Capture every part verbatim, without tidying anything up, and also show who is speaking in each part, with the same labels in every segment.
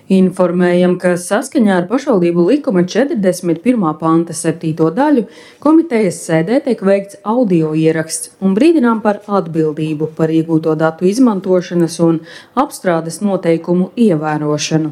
Speaker 1: Informējam, ka saskaņā ar pašvaldību likuma četrdesmit pirmā panta septīto daļu komitejas sēdē tiek veikts audio ieraksts un brīdinām par atbildību par iegūto datu izmantošanas un apstrādes noteikumu ievērošanu.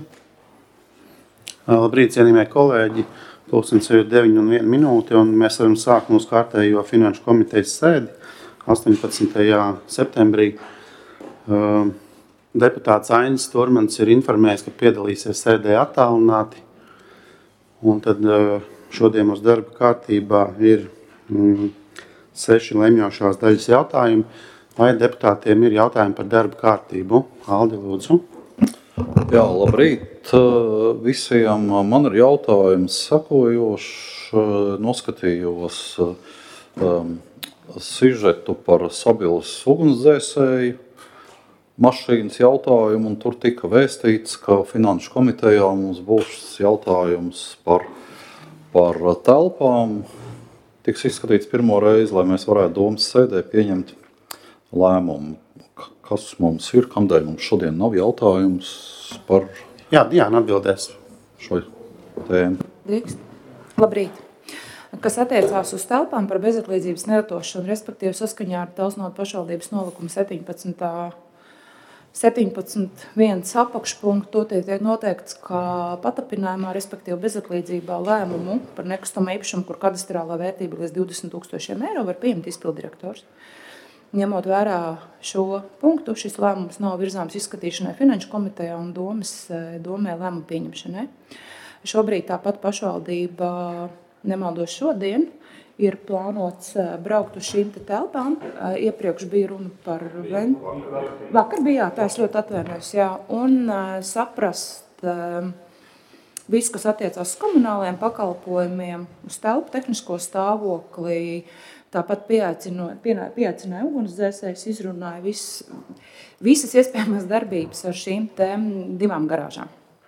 Speaker 2: Labrīt, cienījamie kolēģi! Pulkstenis ir deviņi un viena minūte, un mēs varam sākt mūsu kārtējo finanšu komitejas sēdi astoņpadsmitajā septembrī. Uh, Deputāts Ainis Turmans ir informējis, ka piedalīsies sēdē attālināti. Un tad šodien mūsu darba kārtībā ir mm, seši lemjošās daļas jautājumi. Vai deputātiem ir jautājumi par darba kārtību? Aldi, lūdzu.
Speaker 3: Jā, labrīt visiem. Man ir jautājums sekojošs. Noskatījos um, sižetu par Sabilas ugunsdzēsēju mašīnas jautājumu, un tur tika vēstīts, ka finanšu komitejā mums būs jautājums par, par telpām. Tiks izskatīts pirmo reizi, lai mēs varētu domas sēdē pieņemt lēmumu. Kas mums ir, kamdēļ mums šodien nav jautājums par
Speaker 2: Jā, Diana atbildēs
Speaker 3: šo tēmu.
Speaker 4: Drīkst. Labrīt. Kas attiecās uz telpām par bezatlīdzības nedošanu, respektīvi saskaņā ar Talsnotu pašvaldības nolikumu septiņpadsmit. septiņpadsmit viens apakšpunktu, to tiek noteikts, ka patapinājumā, respektīvi bezatlīdzībā lēmumu par nekustamo īpašumu, kur kadastrālā vērtība līdz divdesmit tūkstošiem eiro, var pieņemt izpilddirektors. Ņemot vērā šo punktu, šis lēmums nav virzāms izskatīšanai finanšu komitejā un domas, domē lēmumu pieņemšanai. Šobrīd tāpat pašvaldība, nemaldos šodien, ir plānots braukt uz šīm te telpām. Iepriekš bija runa par ven... Vakar bija, jā, tā es ļoti atvainojos, jā. Un saprast visu, kas attiecās uz komunālajiem pakalpojumiem, uz telpu tehnisko stāvokli, tāpat pieaicināja, pieaicināja ugunsdzēsējus, izrunāja vis, visas iespējamās darbības ar šīm te divām garāžām.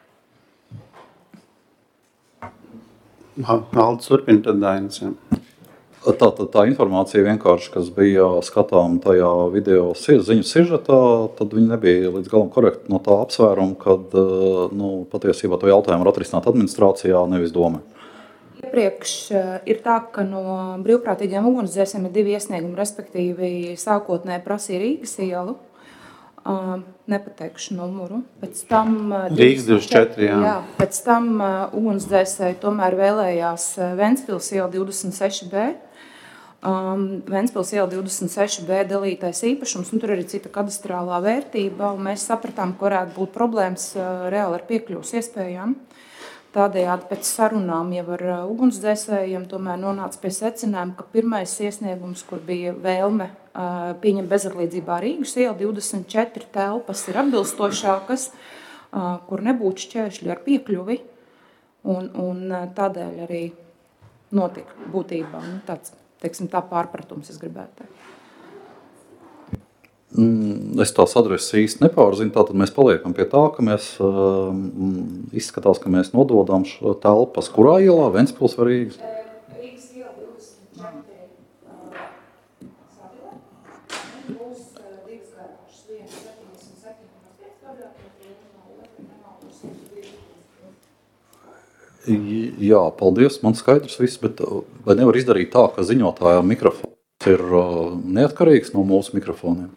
Speaker 2: Aldis turpina tad Dainis.
Speaker 3: Tā, tā, tā informācija vienkārši, kas bija skatām tajā video ziņu sižetā, tad viņi nebija līdz galam korekti no tā apsvēruma, kad nu, patiesībā to jautājumu var atrisināt administrācijā, nevis domē.
Speaker 4: Iepriekš ir tā, ka no brīvprātīgiem ugunsdzēsējiem ir divi iesniegumi, respektīvi sākotnēji prasīja Rīgas ielu, nepateikšu numuru, pēc tam
Speaker 2: Rīgas divdesmit četri, jā.
Speaker 4: jā, pēc tam ugunsdzēsēji tomēr vēlējās Ventspils iela divdesmit seši B. Um, Ventspils iela divdesmit seši B dalītais īpašums, un tur arī cita kadastrālā vērtība, un mēs sapratām, ka varētu būt problēmas uh, reāli ar piekļuvas iespējām. Tādējādi pēc sarunām jau ar uh, ugunsdzēsējiem tomēr nonāca pie secinājuma, ka pirmais iesniegums, kur bija vēlme uh, pieņemt bezatlīdzībā Rīgas iela divdesmit četri telpas ir atbilstošākas, uh, kur nebūtu šķēršļi ar piekļuvi, un, un uh, tādēļ arī notika būtībā nu, tāds teiksim, tā pārpratums, es gribētu teikt.
Speaker 3: Es tās adreses īsti nepārzinu, tātad mēs paliekam pie tā, ka mēs um, izskatās, ka mēs nododām šo telpas, kurā ielā, Ventspils vai Rīgas?
Speaker 4: Rīgas iela divdesmit četri Sabilē, būs divas garāžas, viena septiņdesmit septiņi komats pieci kvadrātmetri, un otra nemaldos
Speaker 3: Jā, paldies, man skaidrs viss, bet vai nevar izdarīt tā, ka ziņotājā mikrofons ir neatkarīgs no mūsu mikrofoniem?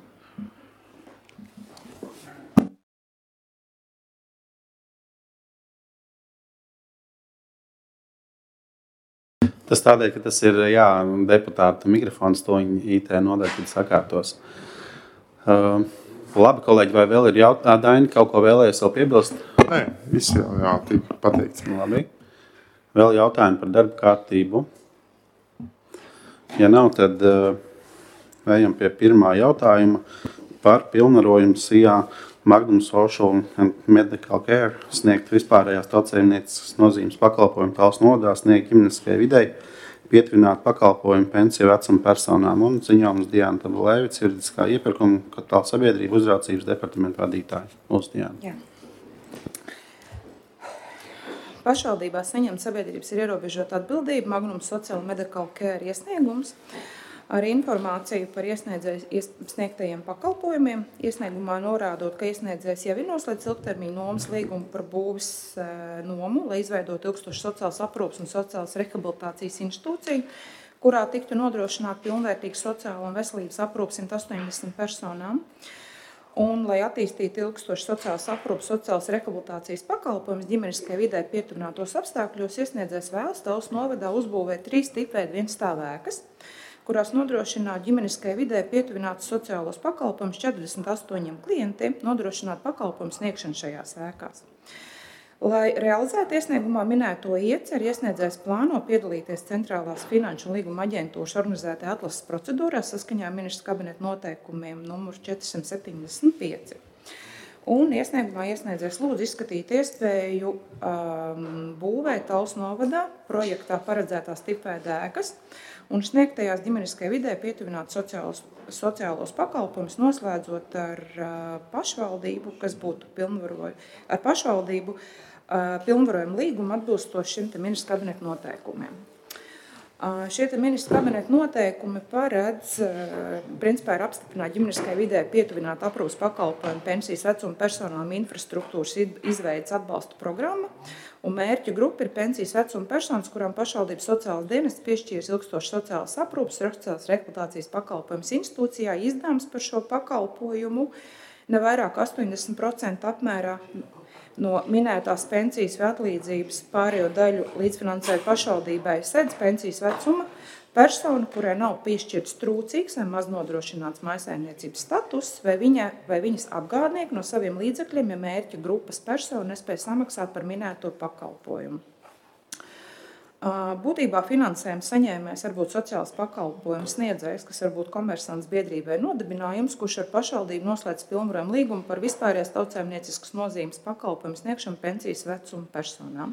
Speaker 2: Tas tādēļ, ka tas ir jā, deputāta mikrofons, to viņi I T nodaļa tad sakārtos. Uh, labi, kolēģi, vai vēl ir jautājumi? Daini, kaut ko vēlējies vēl piebilst?
Speaker 5: Nē, viss jau jā, tika pateikts.
Speaker 2: Labi. Vēl jautājumi par darba kārtību? Ja nav, tad uh, ejam pie pirmā jautājuma par pilnvarojumu S I A Magnum Social and Medical Care sniegt vispārējās tautsaimnieciskas nozīmes pakalpojumu tāls nodā, sniegt ģimeniskajai videi, pietvināt pakalpojumu pensiju vecuma personām un ziņojums Diana Tabulēvic, juridiskā iepirkuma kapitāla sabiedrība uzraudzības departamenta vadītāja. Lūdzu, Diana.
Speaker 4: Jā. Pašvaldībā saņemt sabiedrības ir ierobežota atbildība, Magnum Social Medical Care iesniegums ar informāciju par iesniedzēju sniegtajiem pakalpojumiem, iesniegumā norādot, ka iesniedzējs jau ir noslēdzis ilgtermiņa nomas līgumu par būves nomu, lai izveidotu ilgstošu sociālas aprūpes un sociālas rehabilitācijas institūciju, kurā tiktu nodrošināt pilnvērtīgu sociālo un veselības aprūpi simt astoņdesmit personām. Un, lai attīstītu ilgstošu sociālas aprūpes, sociālas rehabilitācijas pakalpojumus ģimeniskai vidē pietuvinātos apstākļos, iesniedzējs vēlas Talsu novadā uzbūvēt trīs tipveida vienstāvēkas, kurās nodrošināt ģimeniskai vidē pietuvinātus sociālos pakalpojumus četrdesmit astoņiem klientiem, nodrošināt pakalpojumu sniegšanu šajās ēkās. Lai realizētu iesniegumā minēto ieceri, iesniedzējs plāno piedalīties Centrālās finanšu un līguma aģentūras organizētajā atlases procedūrā saskaņā ministra kabineta noteikumiem numur četrsimt septiņdesmit pieci. Un iesniegumā iesniedzējs lūdz izskatīt iespēju um, būvēt Talsu novadā projektā paredzētās tipveida ēkas un sniegtajās ģimeniskai vidē pietuvināt sociālos, sociālos pakalpojumus, noslēdzot ar uh, pašvaldību, kas būtu pilnvaroju, ar pašvaldību uh, pilnvarojumu līgumu atbilstoši šim te ministra kabineta noteikumiem. Uh, šie te ministra kabineta noteikumi paredz, uh, principā ir apstiprināt ģimeniskai vidē pietuvināt aprūpas pakalpojumu pensijas vecuma personām infrastruktūras izveidas atbalsta programma, un mērķu grupa ir pensijas vecuma personas, kurām pašvaldības sociālās dienestas piešķīras ilgstošas sociālas aprūpes, sociālās rehabilitācijas pakalpojumus institūcijā, izdevums par šo pakalpojumu ne vairāk astoņdesmit procenti apmērā no minētās pensijas vai atlīdzības pārējo daļu līdzfinansēja pašvaldībai sedz pensijas vecuma persona, kurai nav piešķirts trūcīgs vai maz nodrošināts mājsaimniecības status, vai, viņa, vai viņas apgādnieki no saviem līdzekļiem, ja mērķa grupas persona nespēja samaksāt par minēto pakalpojumu. Būtībā finansējuma saņēmējs var būt sociāls pakalpojums sniedzējs, kas var būt komersants biedrībai nodibinājums, kurš ar pašvaldību noslēdz pilnvarojumu līgumu par vispārējās tautsājumnieciskas nozīmes pakalpojumu sniegšanu pensijas vecuma personām.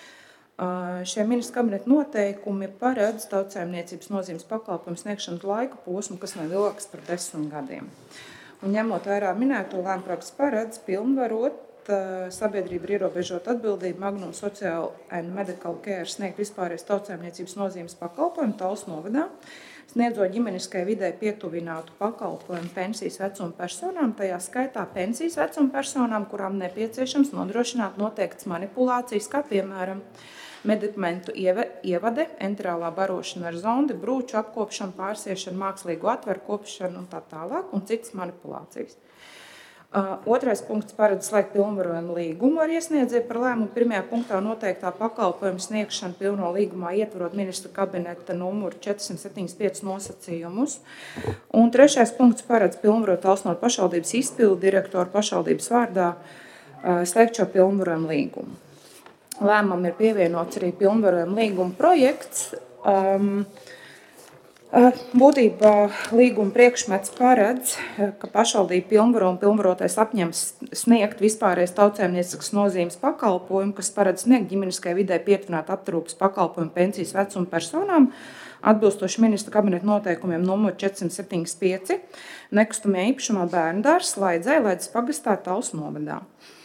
Speaker 4: Šie ministra kabineta noteikumi paredz tautsājumniecības nozīmes pakalpojumu sniegšanas laika posmu, kas nav ilgāks par desmit gadiem. Un ņemot vērā minēto lēmpraks paredz pilnvarot sabiedrība ir ierobežot atbildību Magnum Social and Medical Care sniegt vispārējais tautsājumniecības nozīmes pakalpojumu Talsu novadā, sniedzot ģimeniskai vidē pietuvinātu pakalpojumu pensijas vecuma personām, tajā skaitā pensijas vecuma personām, kurām nepieciešams nodrošināt noteiktas manipulācijas, kā piemēram medikamentu ievade, enterālā barošana ar zondi, brūču apkopšana, pārsiešana, mākslīgu atveru kopšana un tā tālāk, un citas manipulācijas. Uh, otrais punkts paredz slēgt pilnvarojumu līgumu ar iesniedzēju par lēmumu pirmajā punktā noteiktā pakalpojuma sniegšanu pilno līgumā ietvarot ministra kabineta numuru četrsimt septiņdesmit pieci nosacījumus. Un trešais punkts paredz pilnvarot Talsu novadas pašvaldības izpildu direktoru pašvaldības vārdā uh, slēgt šo pilnvarojumu līgumu. Lēmumam ir pievienots arī pilnvarojumu līguma projekts. Um, Būtībā līguma priekšmets paredz, ka pašvaldība pilnvaro un pilnvarotais apņems sniegt vispārējais tautsājumnieciskas nozīmes pakalpojumu, kas paredz sniegt ģimeniskai vidē pietuvināt aprūpes pakalpojumu pensijas vecuma personām, atbilstoši ministra kabineta noteikumiem numur četrsimt septiņdesmit pieci, nekustamajā īpašumā bērndārs Laidzē, Laidzes pagastā Talsu novadā.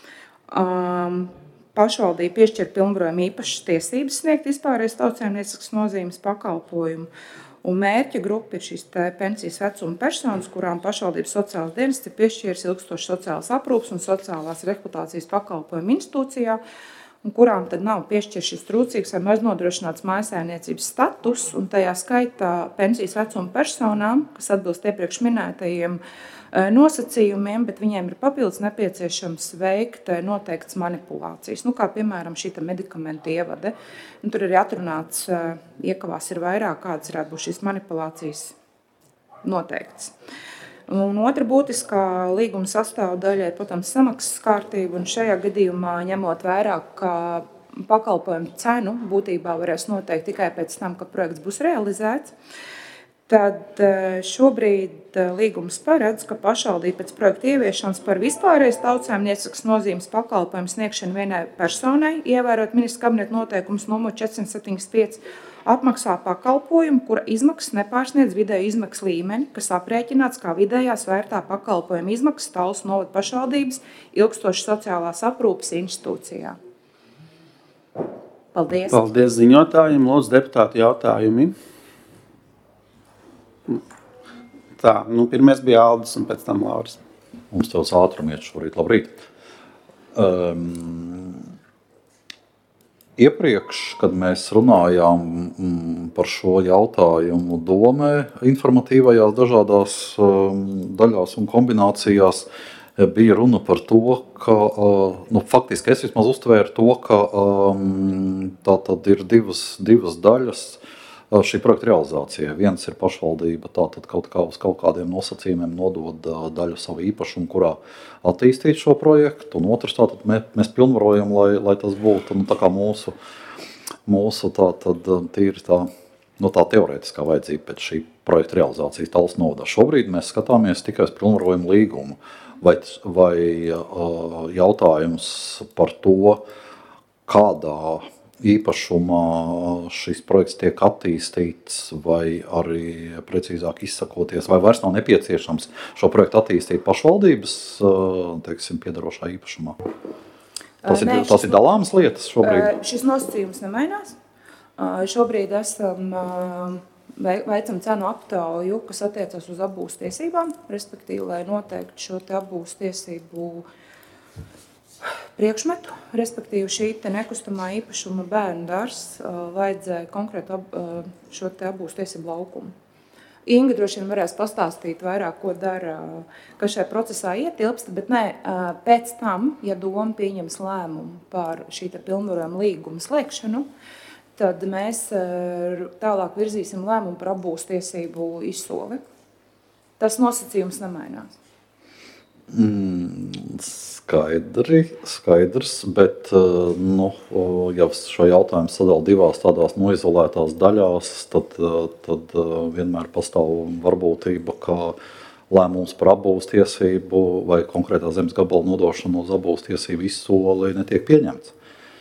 Speaker 4: Um, pašvaldība piešķir pilnvarojumu īpašas tiesības sniegt vispārējais tautsājumnieciskas nozīmes pakalpojumu. Un mērķa grupa ir šīs pensijas vecuma personas, kurām pašvaldības sociālās dienestas ir piešķīris ilgstošas sociālās aprūpes un sociālās rehabilitācijas pakalpojumu institūcijā, un kurām tad nav piešķirts šis trūcīgs vai maz nodrošināts mājsaimniecības status, un tajā skaitā pensijas vecuma personām, kas atbilst iepriekš minētajiem nosacījumiem, bet viņiem ir papildus nepieciešams veikt noteiktas manipulācijas, nu, kā piemēram šī medikamentu ievade. Un tur arī atrunāts, iekavās ir vairāk, kādas varētu būt šīs manipulācijas noteiktas. Un otra būtiskā līguma sastāvdaļa ir, protams, samaksas kārtība, un šajā gadījumā ņemot vērā, ka pakalpojumu cenu būtībā varēs noteikt tikai pēc tam, kad projekts būs realizēts. Tad šobrīd līgums paredz, ka pašvaldība pēc projekta ieviešanas par vispārējais tautsājumnieciskas nozīmes pakalpojumu sniegšanu vienai personai, ievērot ministra kabineta noteikums numur četrsimt septiņdesmit pieci, apmaksā pakalpojumu, kura izmaksas nepārsniedz vidēju izmaksu līmeni, kas aprēķināts kā vidējā svērtā pakalpojuma izmaksas Talsu novadas pašvaldības ilgstošas sociālās aprūpes institūcijā. Paldies!
Speaker 2: Paldies ziņotājiem, lūdzu deputāti jautājumi. Tā, nu, pirmais bija Aldis un pēc tam Lauris.
Speaker 3: Mums tevs ātrumiet šorīt, labrīt. Um, iepriekš, kad mēs runājām mm, par šo jautājumu domē, informatīvajās dažādās um, daļās un kombinācijās, bija runa par to, ka, uh, nu, faktiski es vismaz uztvēru to, ka um, tā tad ir divas, divas daļas šī projekta realizācijai. Viens ir pašvaldība, tātad kaut kā uz kaut kādiem nosacījumiem nodod daļu savu īpašumu, kurā attīstīt šo projektu, un otrs tātad mēs, mēs pilnvarojam, lai, lai tas būtu nu, tā kā mūsu, mūsu tātad tīri tā, nu, tā teorētiskā vajadzība pēc šī projekta realizācijas tāls novada. Šobrīd mēs skatāmies tikai uz pilnvarojumu līgumu, vai, vai uh, jautājums par to, kādā īpašumā šis projekts tiek attīstīts, vai arī precīzāk izsakoties, vai vairs nav nepieciešams šo projektu attīstīt pašvaldības, teiksim, piedarošā īpašumā. Tas, Nē, ir, tas ir dalāmas lietas šobrīd?
Speaker 4: Šis nosacījums nemainās. Šobrīd esam veicam cenu aptauju, kas attiecas uz apbūves tiesībām, respektīvi, lai noteikti šo te apbūves tiesību priekšmetu, respektīvi šī te nekustamā īpašuma bērnu dārzs uh, vajadzēja konkrētu ab, uh, šo te apbūves tiesību laukumu. Inga droši vien varēs pastāstīt vairāk, ko dara, kas šajā procesā ietilpst, bet nē, uh, pēc tam, ja doma pieņems lēmumu par šī te pilnvarojuma līguma slēgšanu, tad mēs uh, tālāk virzīsim lēmumu par apbūves tiesību izsoli. Tas nosacījums nemainās.
Speaker 3: Mm, skaidri, skaidrs, bet nu, ja šo jautājumu sadala divās tādās noizolētās daļās, tad, tad vienmēr pastāv varbūtība, ka lēmums par apbūves tiesību vai konkrētā zemes gabala nodošanu uz apbūves tiesību izsoli netiek pieņemts.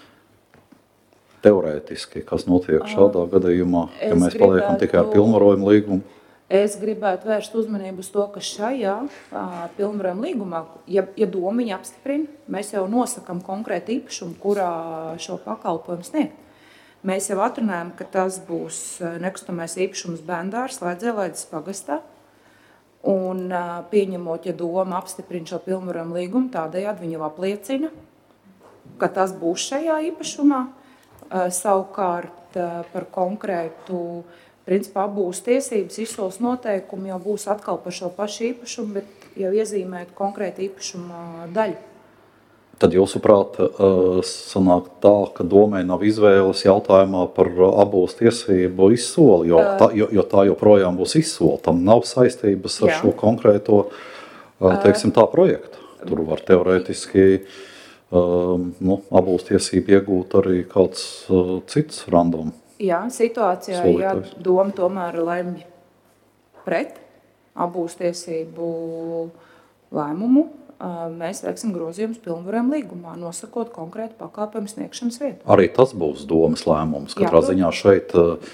Speaker 3: Teorētiski, kas notiek šādā gadījumā, ja mēs paliekam tikai ar pilnvarojumu līgumu?
Speaker 4: Es gribētu vērst uzmanību uz to, ka šajā pilnvarojuma līgumā, ja, ja doma viņa apstiprina, mēs jau nosakam konkrētu īpašumu, kurā šo pakalpojumu sniegt. Mēs jau atrunājam, ka tas būs nekustamais īpašums bērndārs Lēdzēlaides pagastā. Un pieņemot, ja doma apstiprina šo pilnvarojuma līgumu, tādējādi viņa jau apliecina, ka tas būs šajā īpašumā. Savukārt par konkrētu principā apbūves tiesības izsoles noteikumi jau būs atkal par šo pašu īpašumu, bet jau iezīmēt konkrētu īpašuma daļu.
Speaker 3: Tad jūsuprāt sanāk tā, ka domai nav izvēles jautājumā par apbūves tiesību izsoli, jo tā, jo, jo tā joprojām būs izsole. Tam nav saistības ar Jā. Šo konkrēto, teiksim, tā projektu. Tur var teorētiski nu, apbūves tiesību iegūt arī kāds cits random.
Speaker 4: Jā, situācijā, ja doma tomēr lemj pret apbūves tiesību lēmumu, mēs veiksim grozījumus pilnvarojuma līgumā, nosakot konkrētu pakalpojumu sniegšanas vietu.
Speaker 3: Arī tas būs domas lēmums. Katrā Jā, ziņā šeit,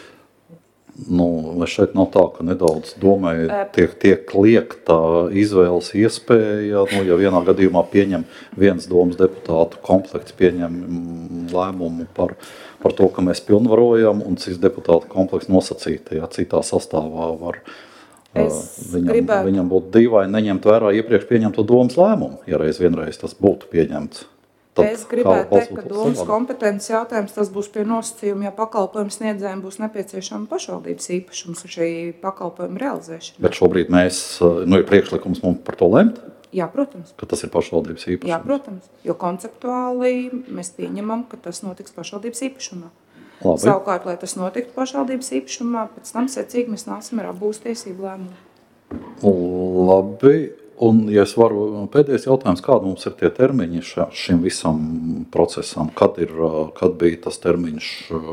Speaker 3: nu, šeit nav tā, ka nedaudz domai tiek, tiek liekta izvēles iespēja, nu, ja vienā gadījumā pieņem viens domas deputātu komplekts, pieņem lēmumu par par to, ka mēs pilnvarojam, un cits deputātu komplekss nosacītajā citā sastāvā var uh, viņam, gribētu... viņam būt dīvaini neņemt vērā iepriekš pieņemto domas lēmumu, ja reiz vienreiz tas būtu pieņemts. Tad
Speaker 4: es gribētu teikt, ka domas kompetences jautājums tas būs pie nosacījuma, ja pakalpojumu sniedzējiem būs nepieciešama pašvaldības īpašums un šī pakalpojuma realizēšana.
Speaker 3: Bet šobrīd mēs, nu, ir priekšlikums mums par to lemt?
Speaker 4: Jā, protams.
Speaker 3: Ka tas ir pašvaldības īpašums?
Speaker 4: Jā, protams, jo konceptuāli mēs pieņemam, ka tas notiks pašvaldības īpašumā.
Speaker 3: Labi.
Speaker 4: Savukārt, lai tas notiktu pašvaldības īpašumā, pēc tam secīgi mēs nāksim ar apbūves tiesību lēmumu.
Speaker 3: Labi, un ja es varu, pēdējais jautājums, kāda mums ir tie termiņi šim visam procesam? Kad, ir, kad bija tas termiņš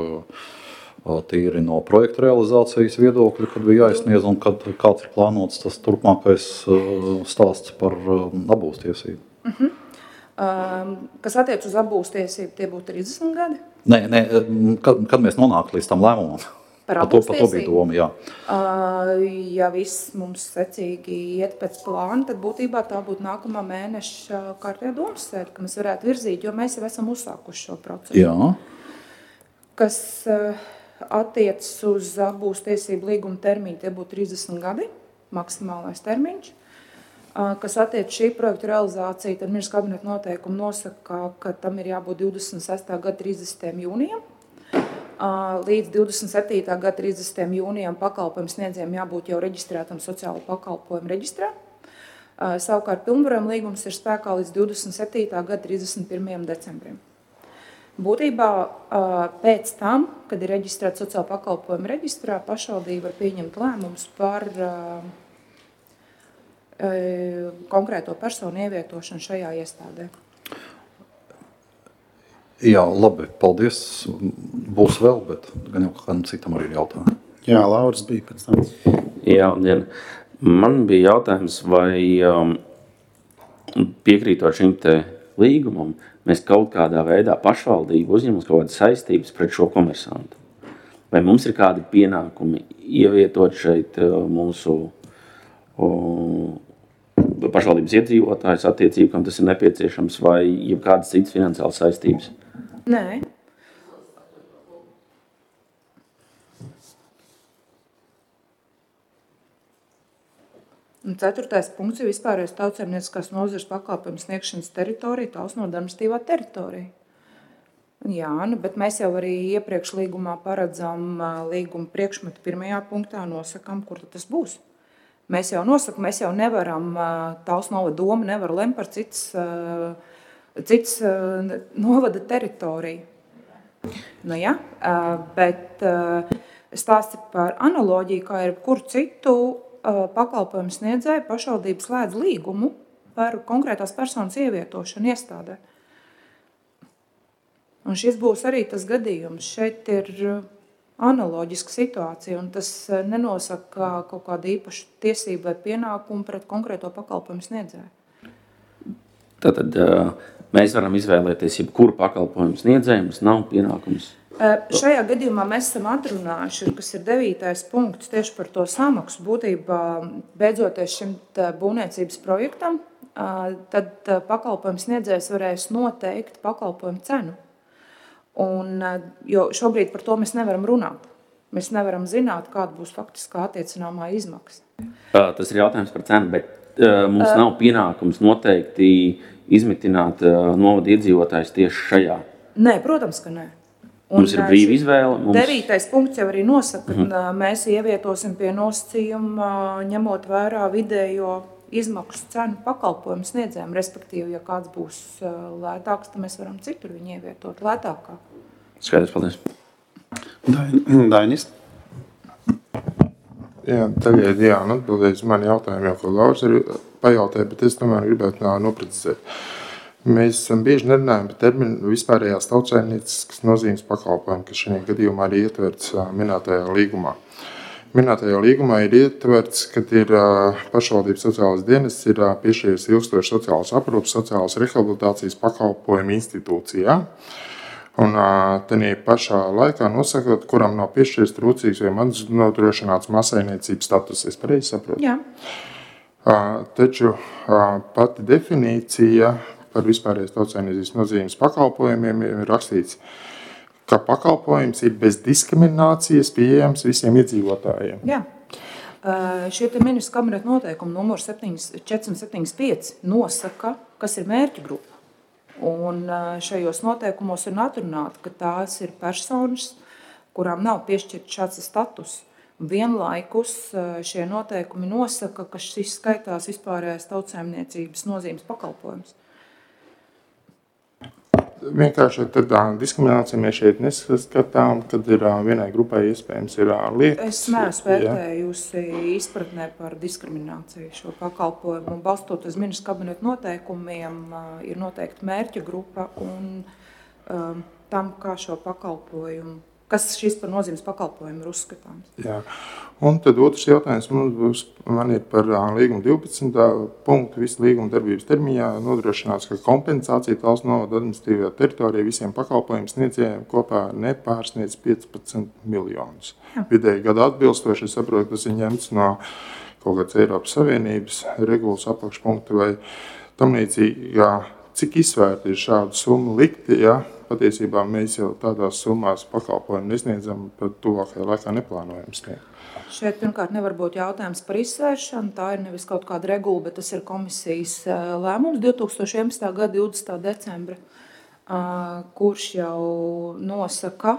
Speaker 3: tīri no projekta realizācijas viedokļa, kad bija jāizsniedz un kad, kāds ir plānots tas turpmākais stāsts par apbūves tiesību?
Speaker 4: Uh-huh. Um, kas attiec uz apbūves tiesību, tie būtu trīsdesmit gadi?
Speaker 3: Nē, nē, kad, kad mēs nonāk līdz tam lēmumam?
Speaker 4: Par
Speaker 3: to, par to bija doma, jā.
Speaker 4: Uh, ja viss mums secīgi iet pēc plāna, tad būtībā tā būtu nākamā mēneša kārtējā domas sēde, ka mēs varētu virzīt, jo mēs jau esam uzsākuši šo procesu.
Speaker 3: Jā.
Speaker 4: Kas... Uh, attiecas uz apgūst tiesību līguma termiņu, tie būtu trīsdesmit gadi, maksimālais termiņš. Kas attiec šī projekta realizāciju, tad ministra kabineta noteikumi nosaka, ka tam ir jābūt divdesmit sestā gada trīsdesmitajam jūnijam. Līdz divdesmit septītā gada trīsdesmitajam jūnijam pakalpojumu sniedzējiem jābūt jau reģistrētam sociālo pakalpojumu reģistrā. Savukārt pilnvarojuma līgums ir spēkā līdz divdesmit septītā gada trīsdesmit pirmajam decembrim. Būtībā pēc tam, kad ir reģistrēts sociālo pakalpojumu reģistrā, pašvaldība var pieņemt lēmumus par konkrēto personu ievietošanu šajā iestādē.
Speaker 3: Jā, labi, paldies. Būs vēl, bet gan jau kādam citam arī ir jautājumi.
Speaker 2: Jā, Lauris bija pēc tam.
Speaker 6: Jā, dien. Man bija jautājums, vai um, piekrītot šim te līgumam, mēs kaut kādā veidā pašvaldību uzņemas kaut kādas saistības pret šo komersantu. Vai mums ir kādi pienākumi ievietot šeit uh, mūsu uh, pašvaldības iedzīvotājus attiecību, kam tas ir nepieciešams, vai jebkādas citas finansiālas saistības?
Speaker 4: Nē. Un ceturtais punkts ir vispārējais tautsaimnieciskās nozares pakalpojumu sniegšanas teritorija, tās nodarbinātīvā teritorija. Jā, nu, bet mēs jau arī iepriekš līgumā paredzam līguma priekšmetu pirmajā punktā, nosakam, kur tas būs. Mēs jau nosakam, mēs jau nevaram, tās novada doma nevar lemt par cits, cits novada teritoriju. Nu jā, bet stāsti par analoģiju, kā ir kur citu pakalpojumu sniedzēju pašvaldības slēdz līgumu par konkrētās personas ievietošanu iestādē. Un šis būs arī tas gadījums. Šeit ir analoģiska situācija, un tas nenosaka kaut kādu īpašu tiesību vai pienākumu pret konkrēto pakalpojumu sniedzēju.
Speaker 6: Tātad mēs varam izvēlēties jebkuru pakalpojumu sniedzēju, mums nav pienākums.
Speaker 4: Šajā gadījumā mēs esam atrunājuši, kas ir devītais punkts tieši par to samaksu. Būtībā beidzoties šim būvniecības projektam, tad pakalpojumu sniedzējs varēs noteikt pakalpojumu cenu. Un, jo šobrīd par to mēs nevaram runāt. Mēs nevaram zināt, kāda būs faktiskā attiecināmā izmaksa.
Speaker 6: Tas ir jautājums par cenu, bet uh, mums uh, nav pienākums noteikti izmitināt uh, novada iedzīvotājus tieši šajā.
Speaker 4: Nē, protams, ka nē. Un
Speaker 6: mums ir brīva izvēle. Mums...
Speaker 4: Devītais punkts jau arī nosaka, ka uh-huh. mēs ievietosim pie nosacījuma, ņemot vērā vidējo izmaksu cenu pakalpojumu sniedzējiem, respektīvi, ja kāds būs lētāks, tad mēs varam citur viņu ievietot lētākā.
Speaker 6: Skaidrs, paldies.
Speaker 2: Dainis?
Speaker 5: Jā, tagad jā, un atbildēs mani jautājumu, jau ko Lauris arī pajautāja, bet es tomēr gribētu noprecizēt. Mēs esam bieži nerunājam par terminu vispārējās tautsaimnieciskas nozīmes pakalpojumu, kas šajā gadījumā arī ietverts minētajā līgumā. Minētajā līgumā ir ietverts, ka ir pašvaldības sociālās dienas ir piešķīris ilgstošas sociālas aprūpes, sociālas rehabilitācijas pakalpojumu institūcijā. Un tenī pašā laikā nosakot, kuram nav piešķīris trūcīgs vai maz nodrošināts māsainiecības status. Es pareizi saprotu?
Speaker 4: Jā.
Speaker 5: Taču pati definīcija par vispārējās tautsaimniecības nozīmes pakalpojumiem ir rakstīts, ka pakalpojums ir bez diskriminācijas pieejams visiem iedzīvotājiem.
Speaker 4: Jā. Šie te ministra kabineta noteikumi numur četri septiņi pieci nosaka, kas ir mērķa grupa. Un šajos noteikumos ir atrunāta, ka tās ir personas, kurām nav piešķirts šāds status. Vienlaikus šie noteikumi nosaka, ka šis skaitās vispārējās tautsaimniecības nozīmes pakalpojums.
Speaker 5: Vienkārši tad diskriminācija mēs šeit nesaskatām, kad ir vienai grupai iespējams ir lietas.
Speaker 4: Es neesmu vērtējusi izpratnē par diskrimināciju šo pakalpojumu. Un balstot uz ministra kabineta noteikumiem ir noteikti mērķa grupa un um, tam, kā šo pakalpojumu, kas šis par nozīmes pakalpojumu ir uzskatāms.
Speaker 5: Jā. Un tad otrs jautājums mums būs, man ir par līguma divpadsmitā punktu, visu līguma darbības termiņā nodrošināts, ka kompensācija valsts novada administratīvajā teritorijā visiem pakalpojumu sniedzējiem kopā nepārsniedz piecpadsmit miljonus. Vidēji gada atbilstoši, es saprotu, tas ir ņemts no kaut kāds Eiropas Savienības regulas apakšpunkta vai tam līdzīgi, cik izsvērti ir šādu summu likti, ja, patiesībā mēs jau tādās summās pakalpojumu nesniedzam, pat tuvākajā laikā neplānojam sniegt.
Speaker 4: Šeit pirmkārt nevar būt jautājums par izsvēršanu, tā ir nevis kaut kāda regula, bet tas ir komisijas lēmums divi tūkstoši vienpadsmitā gada divdesmitā decembra, kurš jau nosaka,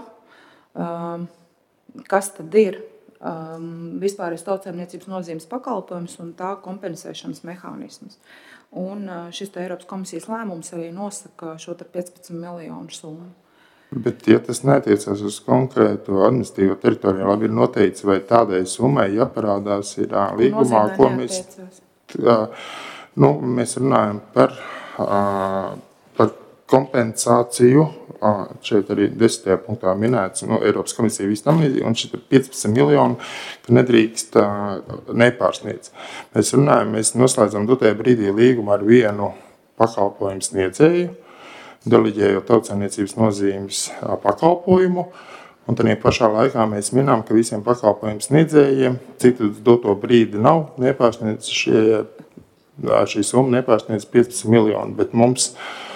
Speaker 4: kas tad ir vispārējais tautsājumniecības nozīmes pakalpojums un tā kompensēšanas mehānisms. Un šis Eiropas komisijas lēmums arī nosaka šo piecpadsmit miljonu summu.
Speaker 5: Bet, ja tas netiecās uz konkrētu administratīvo teritoriju, labi ir noteikts, vai tādai summai jāparādās ir līgumā, ko mēs, tā, nu, mēs runājam par, par kompensāciju, šeit arī desmitajā punktā minēts, nu, Eiropas komisija viss tam līdzīgi, un šeit ir piecpadsmit miljoni, ka nedrīkst nepārsniedz. Mēs runājam, mēs noslēdzam dotajā brīdī līgumu ar vienu pakalpojumu sniedzēju, deleģējot tautsājumniecības nozīmes pakalpojumu, un tad pašā laikā mēs minām, ka visiem pakalpojumu sniedzējiem, cik uz doto brīdi nav, nepārsniedz šie, šī summa nepārsniedz piecpadsmit miljoni, bet mums,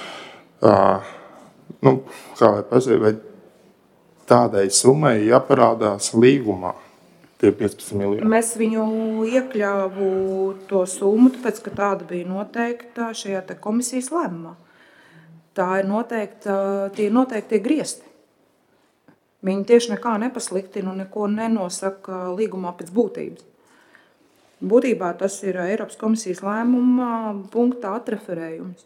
Speaker 5: nu, kā lai pasaka, vai tādai summai jāparādās līgumā tie piecpadsmit miljoni.
Speaker 4: Mēs viņu iekļāvu to summu, tāpēc, ka tāda bija noteikta šajā te komisijas lēmumā. Tā ir noteikti, tie ir noteikti griezti. Viņi tieši nekā nepasliktina un neko nenosaka līgumā pēc būtības. Būtībā tas ir Eiropas komisijas lēmuma punktā atreferējums.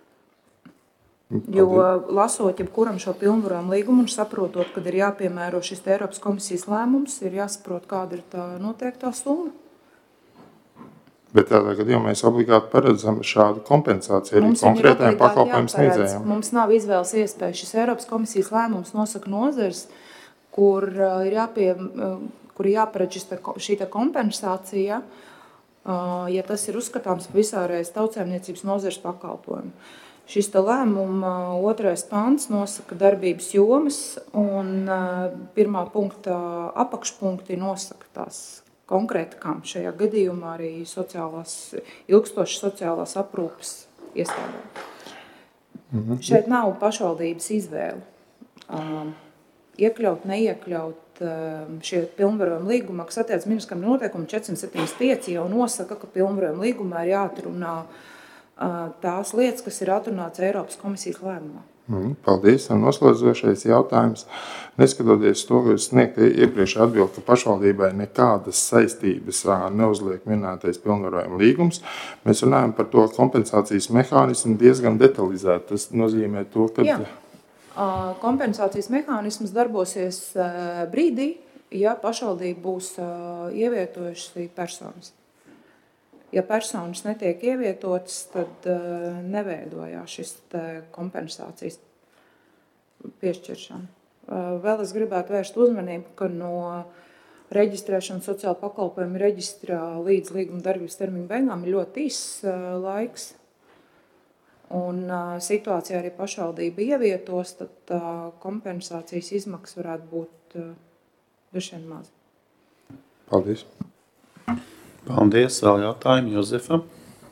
Speaker 4: Jo lasot jebkuram šo pilnvarojumu līgumu un saprotot, kad ir jāpiemēro šis Eiropas komisijas lēmums, ir jāsaprot, kāda ir tā noteiktā summa.
Speaker 5: Bet tādā gadījumā mēs obligāti paredzam šādu kompensāciju arī konkrētajiem pakalpojumu sniedzējiem.
Speaker 4: Mums nav izvēles iespēja. Šis Eiropas komisijas lēmums nosaka nozares, kur ir, jāpie, kur ir jāparedz šī kompensācija, ja tas ir uzskatāms par visārējais tautsājumniecības nozares pakalpojumu. Šis lēmuma otrais pants nosaka darbības jomas un pirmā punkta apakšpunkti nosaka tās konkrēti, kam šajā gadījumā arī sociālās, ilgstošas sociālās aprūpes iestādēm. Mm-hmm. Šeit nav pašvaldības izvēle. Um, iekļaut, neiekļaut um, šie pilnvarojuma līgumā, kas attiec ministram noteikumu četri septiņdesmit pieci jau nosaka, ka pilnvarojuma līgumā ir jāatrunā uh, tās lietas, kas ir atrunāts Eiropas komisijas lēmumā.
Speaker 5: Mm, paldies. Un noslēdzošais jautājums. Neskatoties to, ka sniegt iepriekš atbild, ka pašvaldībai nekādas saistības neuzliek minētais pilnvarojuma līgums, mēs runājam par to kompensācijas mehānismu diezgan detalizēti. Tas nozīmē to, ka...
Speaker 4: Jā. Kompensācijas mehānisms darbosies brīdī, ja pašvaldība būs ievietojuši personas. Ja personas netiek ievietotas, tad uh, neveidojās šis kompensācijas piešķiršana. Uh, vēl es gribētu vērst uzmanību, ka no reģistrēšanas sociāla pakalpojuma reģistrā līdz līguma darbības termiņa beigām ir ļoti īss uh, laiks. Un uh, situācijā arī pašvaldība ievietos, tad uh, kompensācijas izmaksas varētu būt uh, dušien maz.
Speaker 5: Paldies.
Speaker 2: Paldies. Vēl jautājumi Jozefam?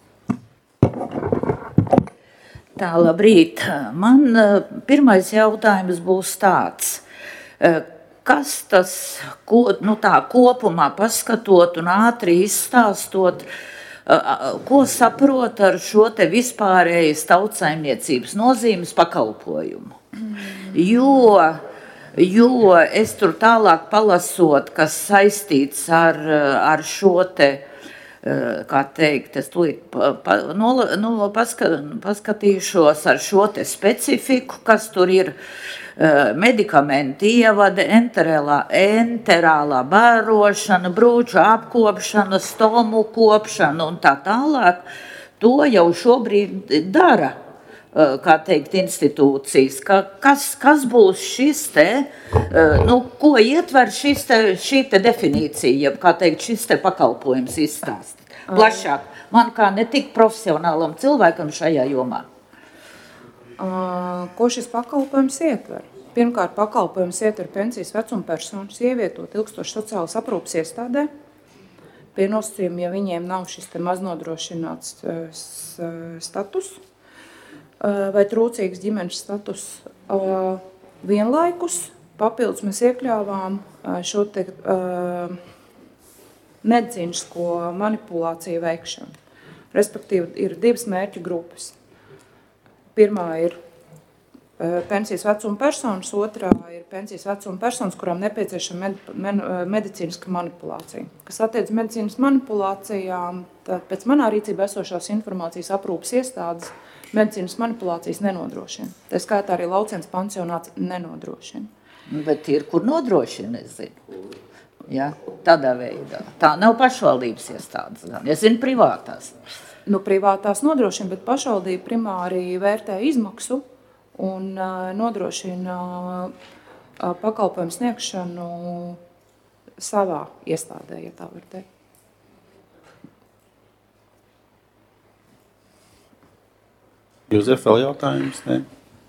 Speaker 7: Tā, labrīt. Man pirmais jautājums būs tāds. Kas tas, ko, nu tā kopumā paskatot un ātri izstāstot, ko saprot ar šo te vispārējas tautsaimniecības nozīmes pakalpojumu? Jo... Jo es tur tālāk palasot, kas saistīts ar, ar šo te, kā teikt, es tūlīt pa, pa, no, no, paska, paskatīšos ar šo te specifiku, kas tur ir medikamenti ievade, enterālā, enterālā bārošana, brūču apkopšana, stomu kopšana un tā tālāk. To jau šobrīd dara. Kā teikt, institūcijas, ka kas, kas būs šis te, nu, ko ietver šis te, šī te definīcija, kā teikt, šis te pakalpojums izstāst plašāk, man kā ne tik profesionālam cilvēkam šajā jomā.
Speaker 4: Ko šis pakalpojums ietver? Pirmkārt, pakalpojums ietver pensijas vecuma personas ievietot ilgstoši sociālas aprūpes iestādē, pie nosacījuma, ja viņiem nav šis te maznodrošināts status, vai trūcīgs ģimenes status, Uh, vienlaikus papildus mēs iekļāvām uh, šo te, uh, medicīnisko manipulāciju veikšanu. Respektīvi, ir divas mērķu grupas. Pirmā ir uh, pensijas vecuma personas, otrā ir pensijas vecuma personas, kurām nepieciešama med, med, medicīniska manipulācija. Kas attiec medicīnas manipulācijām, tad pēc manā rīcībā esošās informācijas aprūpas iestādes medicīnas manipulācijas nenodrošina. Tā skaitā arī Lauciens pansionāts nenodrošina.
Speaker 7: Bet ir, kur nodrošina, es zinu. Ja, tādā veidā. Tā nav pašvaldības iestādes, gan. Es zinu, privātās.
Speaker 4: Nu, privātās nodrošina, bet pašvaldība primāri vērtē izmaksu un uh, nodrošina uh, pakalpojumu sniegšanu savā iestādē, ja tā var teikt.
Speaker 2: Jūzef, vēl jautājums? Ne?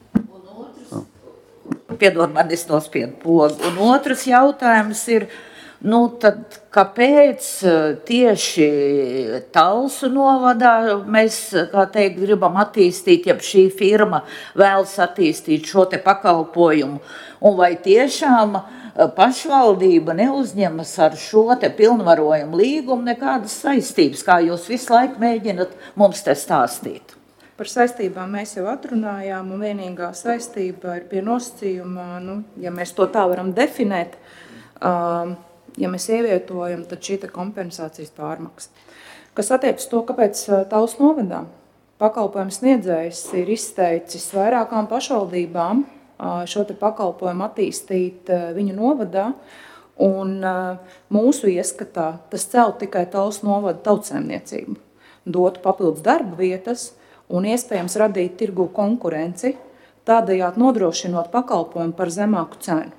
Speaker 7: Piedod man, es nospiedu pogu. Un otrs jautājums ir, nu tad kāpēc tieši Talsu novadā mēs, kā teikt, gribam attīstīt, ja šī firma vēlas attīstīt šo te pakalpojumu, un vai tiešām pašvaldība neuzņemas ar šo te pilnvarojumu līgumu nekādas saistības, kā jūs visu laiku mēģinat mums te stāstīt?
Speaker 4: Par saistībām mēs jau atrunājām, un vienīgā saistība ir pie nosacījuma, nu, ja mēs to tā varam definēt, um, ja mēs ievietojam, tad šī kompensācijas pārmaksa. Kas attiec to, kāpēc Talsu novadā pakalpojums sniedzējs ir izteicis vairākām pašvaldībām šo te pakalpojumu attīstīt viņu novadā, un mūsu ieskatā tas celt tikai Talsu novada tautsēmniecību, dotu papildus darba vietas, un iespējams radīt tirgu konkurenci, tādējādi nodrošinot pakalpojumu par zemāku cenu.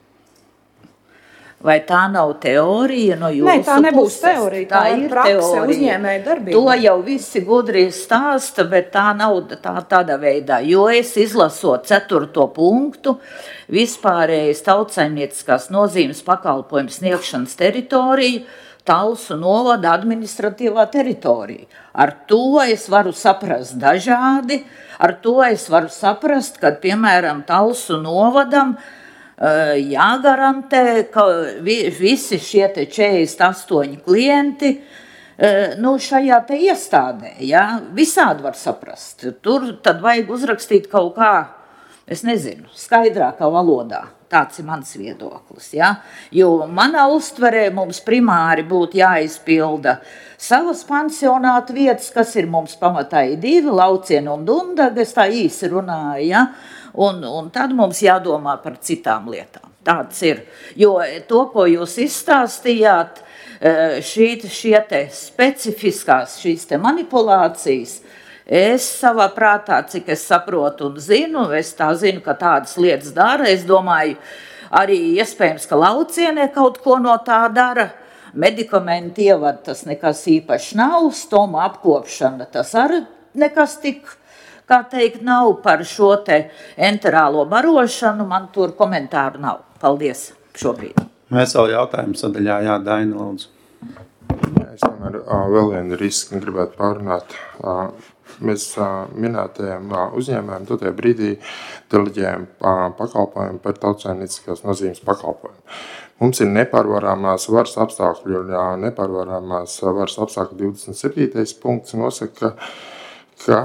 Speaker 7: Vai tā nav teorija no jūsu
Speaker 4: puses? Nē, tā nebūs
Speaker 7: puses.
Speaker 4: teorija, tā, tā ir prakse uzņēmēja darbība.
Speaker 7: To jau visi gudri stāsta, bet tā nav tā, tādā veidā, jo es izlasot ceturto punktu, vispārējais tautsaimnieciskās nozīmes pakalpojumu sniegšanas teritoriju, Talsu novada administratīvā teritorija. Ar to es varu saprast dažādi, ar to es varu saprast, kad, piemēram, Talsu novadam jāgarantē, ka visi šie te četrdesmit astoņi klienti nu, šajā te iestādē, ja, visādi var saprast. Tur tad vajag uzrakstīt kaut kā, es nezinu, skaidrākā valodā. Tāds ir mans viedoklis. Ja? Jo manā uztverē mums primāri būtu jāizpilda savas pansionāta vietas, kas ir mums pamatā divi, Lauciena un Dundaga, es tā īsi runāju, ja? un, un tad mums jādomā par citām lietām. Tāds ir. Jo to, ko jūs izstāstījāt, šī, šie te specifiskās šīs te manipulācijas, es savā prātā, cik es saprotu un zinu, es tā zinu, ka tādas lietas dara. Es domāju, arī iespējams, ka Laucienē kaut ko no tā dara. Medikamenti ievad, tas nekas īpaši nav. Stoma apkopšana, tas arī nekas tik, kā teikt, nav par šo te enterālo barošanu. Man tur komentāru nav. Paldies šobrīd.
Speaker 2: Mēs vēl jautājumu sadaļā, jā, Daina, lūdzu.
Speaker 5: Es tomēr vēl vienu risku gribētu pārunāt. Mēs minētajiem uzņēmējiem dotajā brīdī deleģējam pakalpojumu par tautsaimnieciskās nozīmes pakalpojumu. Mums ir nepārvarāmās varas apstākļi, un nepārvarāmās varas apstākļi divdesmit septītais punkts nosaka, ka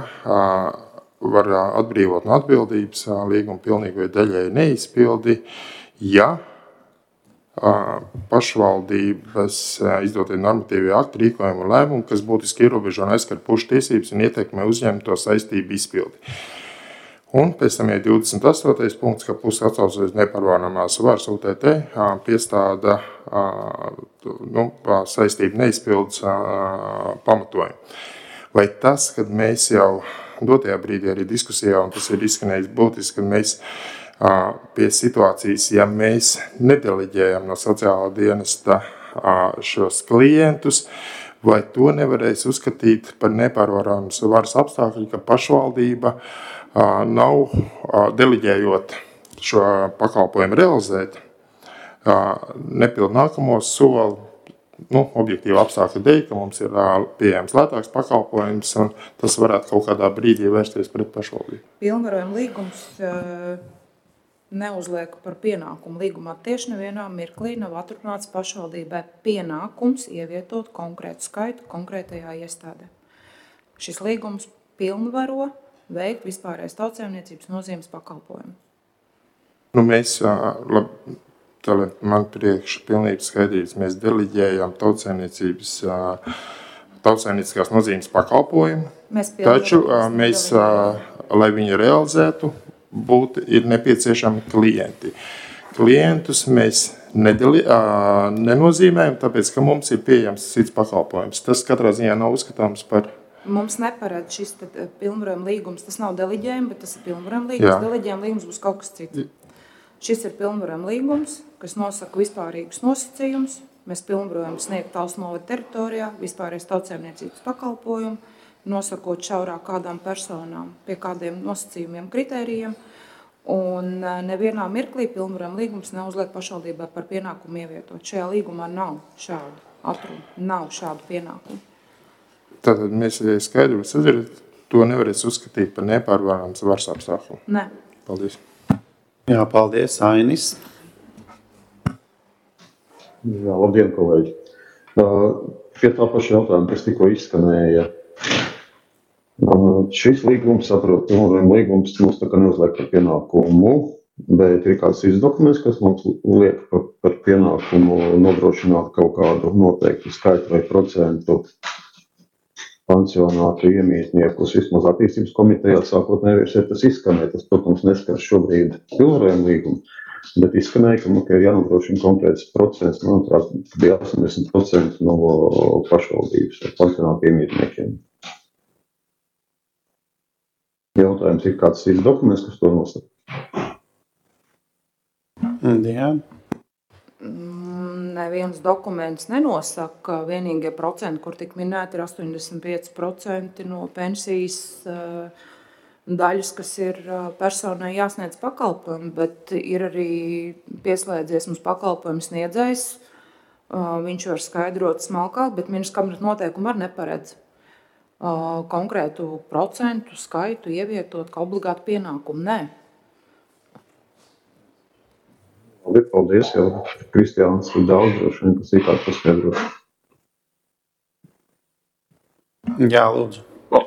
Speaker 5: var atbrīvot no atbildības līguma pilnīgi vai daļai neizpildi, ja pašvaldības izdotie normatīvie akti, rīkojumi un lēmumi, kas būtiski ierobežo un aizskar pušu tiesības un ietekmē uzņemto saistību izpildi. Un pēc tam ir divdesmit astotais punkts, ka puse atsaucas nepārvarāmās varas U T T piestāda nu, saistību neizpildes pamatojumu. Vai tas, kad mēs jau dotajā brīdī arī diskusijā, un tas ir izskanējis būtiski, kad mēs pie situācijas, ja mēs nedeleģējam no sociālā dienesta šos klientus, vai to nevarēs uzskatīt par nepārvarāmas varas apstākļu, ka pašvaldība nav deleģējot šo pakalpojumu realizēt, nepild nākamo soli, nu, objektīva apstākļa dēļ, ka mums ir pieejams lētāks pakalpojums, un tas varētu kaut kādā brīdī vērsties pret pašvaldību.
Speaker 4: Pilnvarojuma līgums neuzliek par pienākumu. Līgumā tieši nevienā mirklī nav atrunāts pašvaldībai pienākums ievietot konkrētu skaitu konkrētajā iestādē. Šis līgums pilnvaro veikt vispārējais tautsēmniecības nozīmes pakalpojumu.
Speaker 5: Nu, mēs, labi, tā, man priekš pilnīgi skaidrības, mēs deliģējam tautsēmniecības, tautsēmnieciskās nozīmes pakalpojumu, mēs taču mēs, lai viņi realizētu, būt, ir nepieciešami klienti. Klientus mēs nedeli, nenozīmējam, tāpēc, ka mums ir pieejams cits pakalpojums. Tas katrā ziņā nav uzskatāms par...
Speaker 4: Mums neparāda šis pilnvarojuma līgums, tas nav deliģējumi, bet tas ir pilnvarojuma līgums. Deliģējuma līgums būs kaut kas cits. Šis ir pilnvarojuma līgums, kas nosaka vispārīgus nosacījumus. Mēs pilnvarojam sniegt Talsu novada teritorijā vispārējais tautsēmniecības pakalpojumu, nosakot šaurāk kādām personām, pie kādiem nosacījumiem, kritērijiem, un nevienā mirklī pilnvarojuma līgums neuzliek pašvaldībai par pienākumu ievietot. Šajā līgumā nav šādu atrunu, nav šādu pienākumu.
Speaker 5: Tātad mēs skaidri sadzirdam, to nevarēs uzskatīt par nepārvarāms varas apstāklu.
Speaker 4: Nē.
Speaker 5: Paldies.
Speaker 2: Jā, paldies, Ainis.
Speaker 8: Jā, labdien, kolēģi. Pie tā paša jautājuma, kas tikko izskanēja. Šis līgums, saprot, līgums mums tā kā neuzliek par pienākumu, bet ir kāds cits dokuments, kas mums liek par, par pienākumu nodrošināt kaut kādu noteiktu skaitu vai procentu pansionātu iemītniekus. Vismaz attīstības komitejā sākotnēji ir tas izskanēja. Tas, protams, neskar šobrīd pilnvarojumu līgumu, bet izskanēja, ka, ka ir jānodrošina konkrēts procents, manuprāt, bija astoņdesmit procenti no pašvaldības ar pansionātu iemītniekiem. Jautājums ir kāds cits dokuments, kas to nosaka?
Speaker 2: Jā.
Speaker 4: Neviens dokuments nenosaka. Vienīgie procenti, kur tik minēti, ir astoņdesmit pieci procenti no pensijas daļas, kas ir personai jāsniedz pakalpojumi, bet ir arī pieslēdzies mums pakalpojumu sniedzējs. Viņš var skaidrot smalkāk, bet ministrs kabinetes noteikumi var neparedz konkrētu procentu skaitu ievietot kā obligātu pienākumu. Nē.
Speaker 8: Labi, paldies, jau Kristiāns ir daudz droši vien, kas ir kāds paskaidros.
Speaker 2: Jā, lūdzu.
Speaker 9: Uh,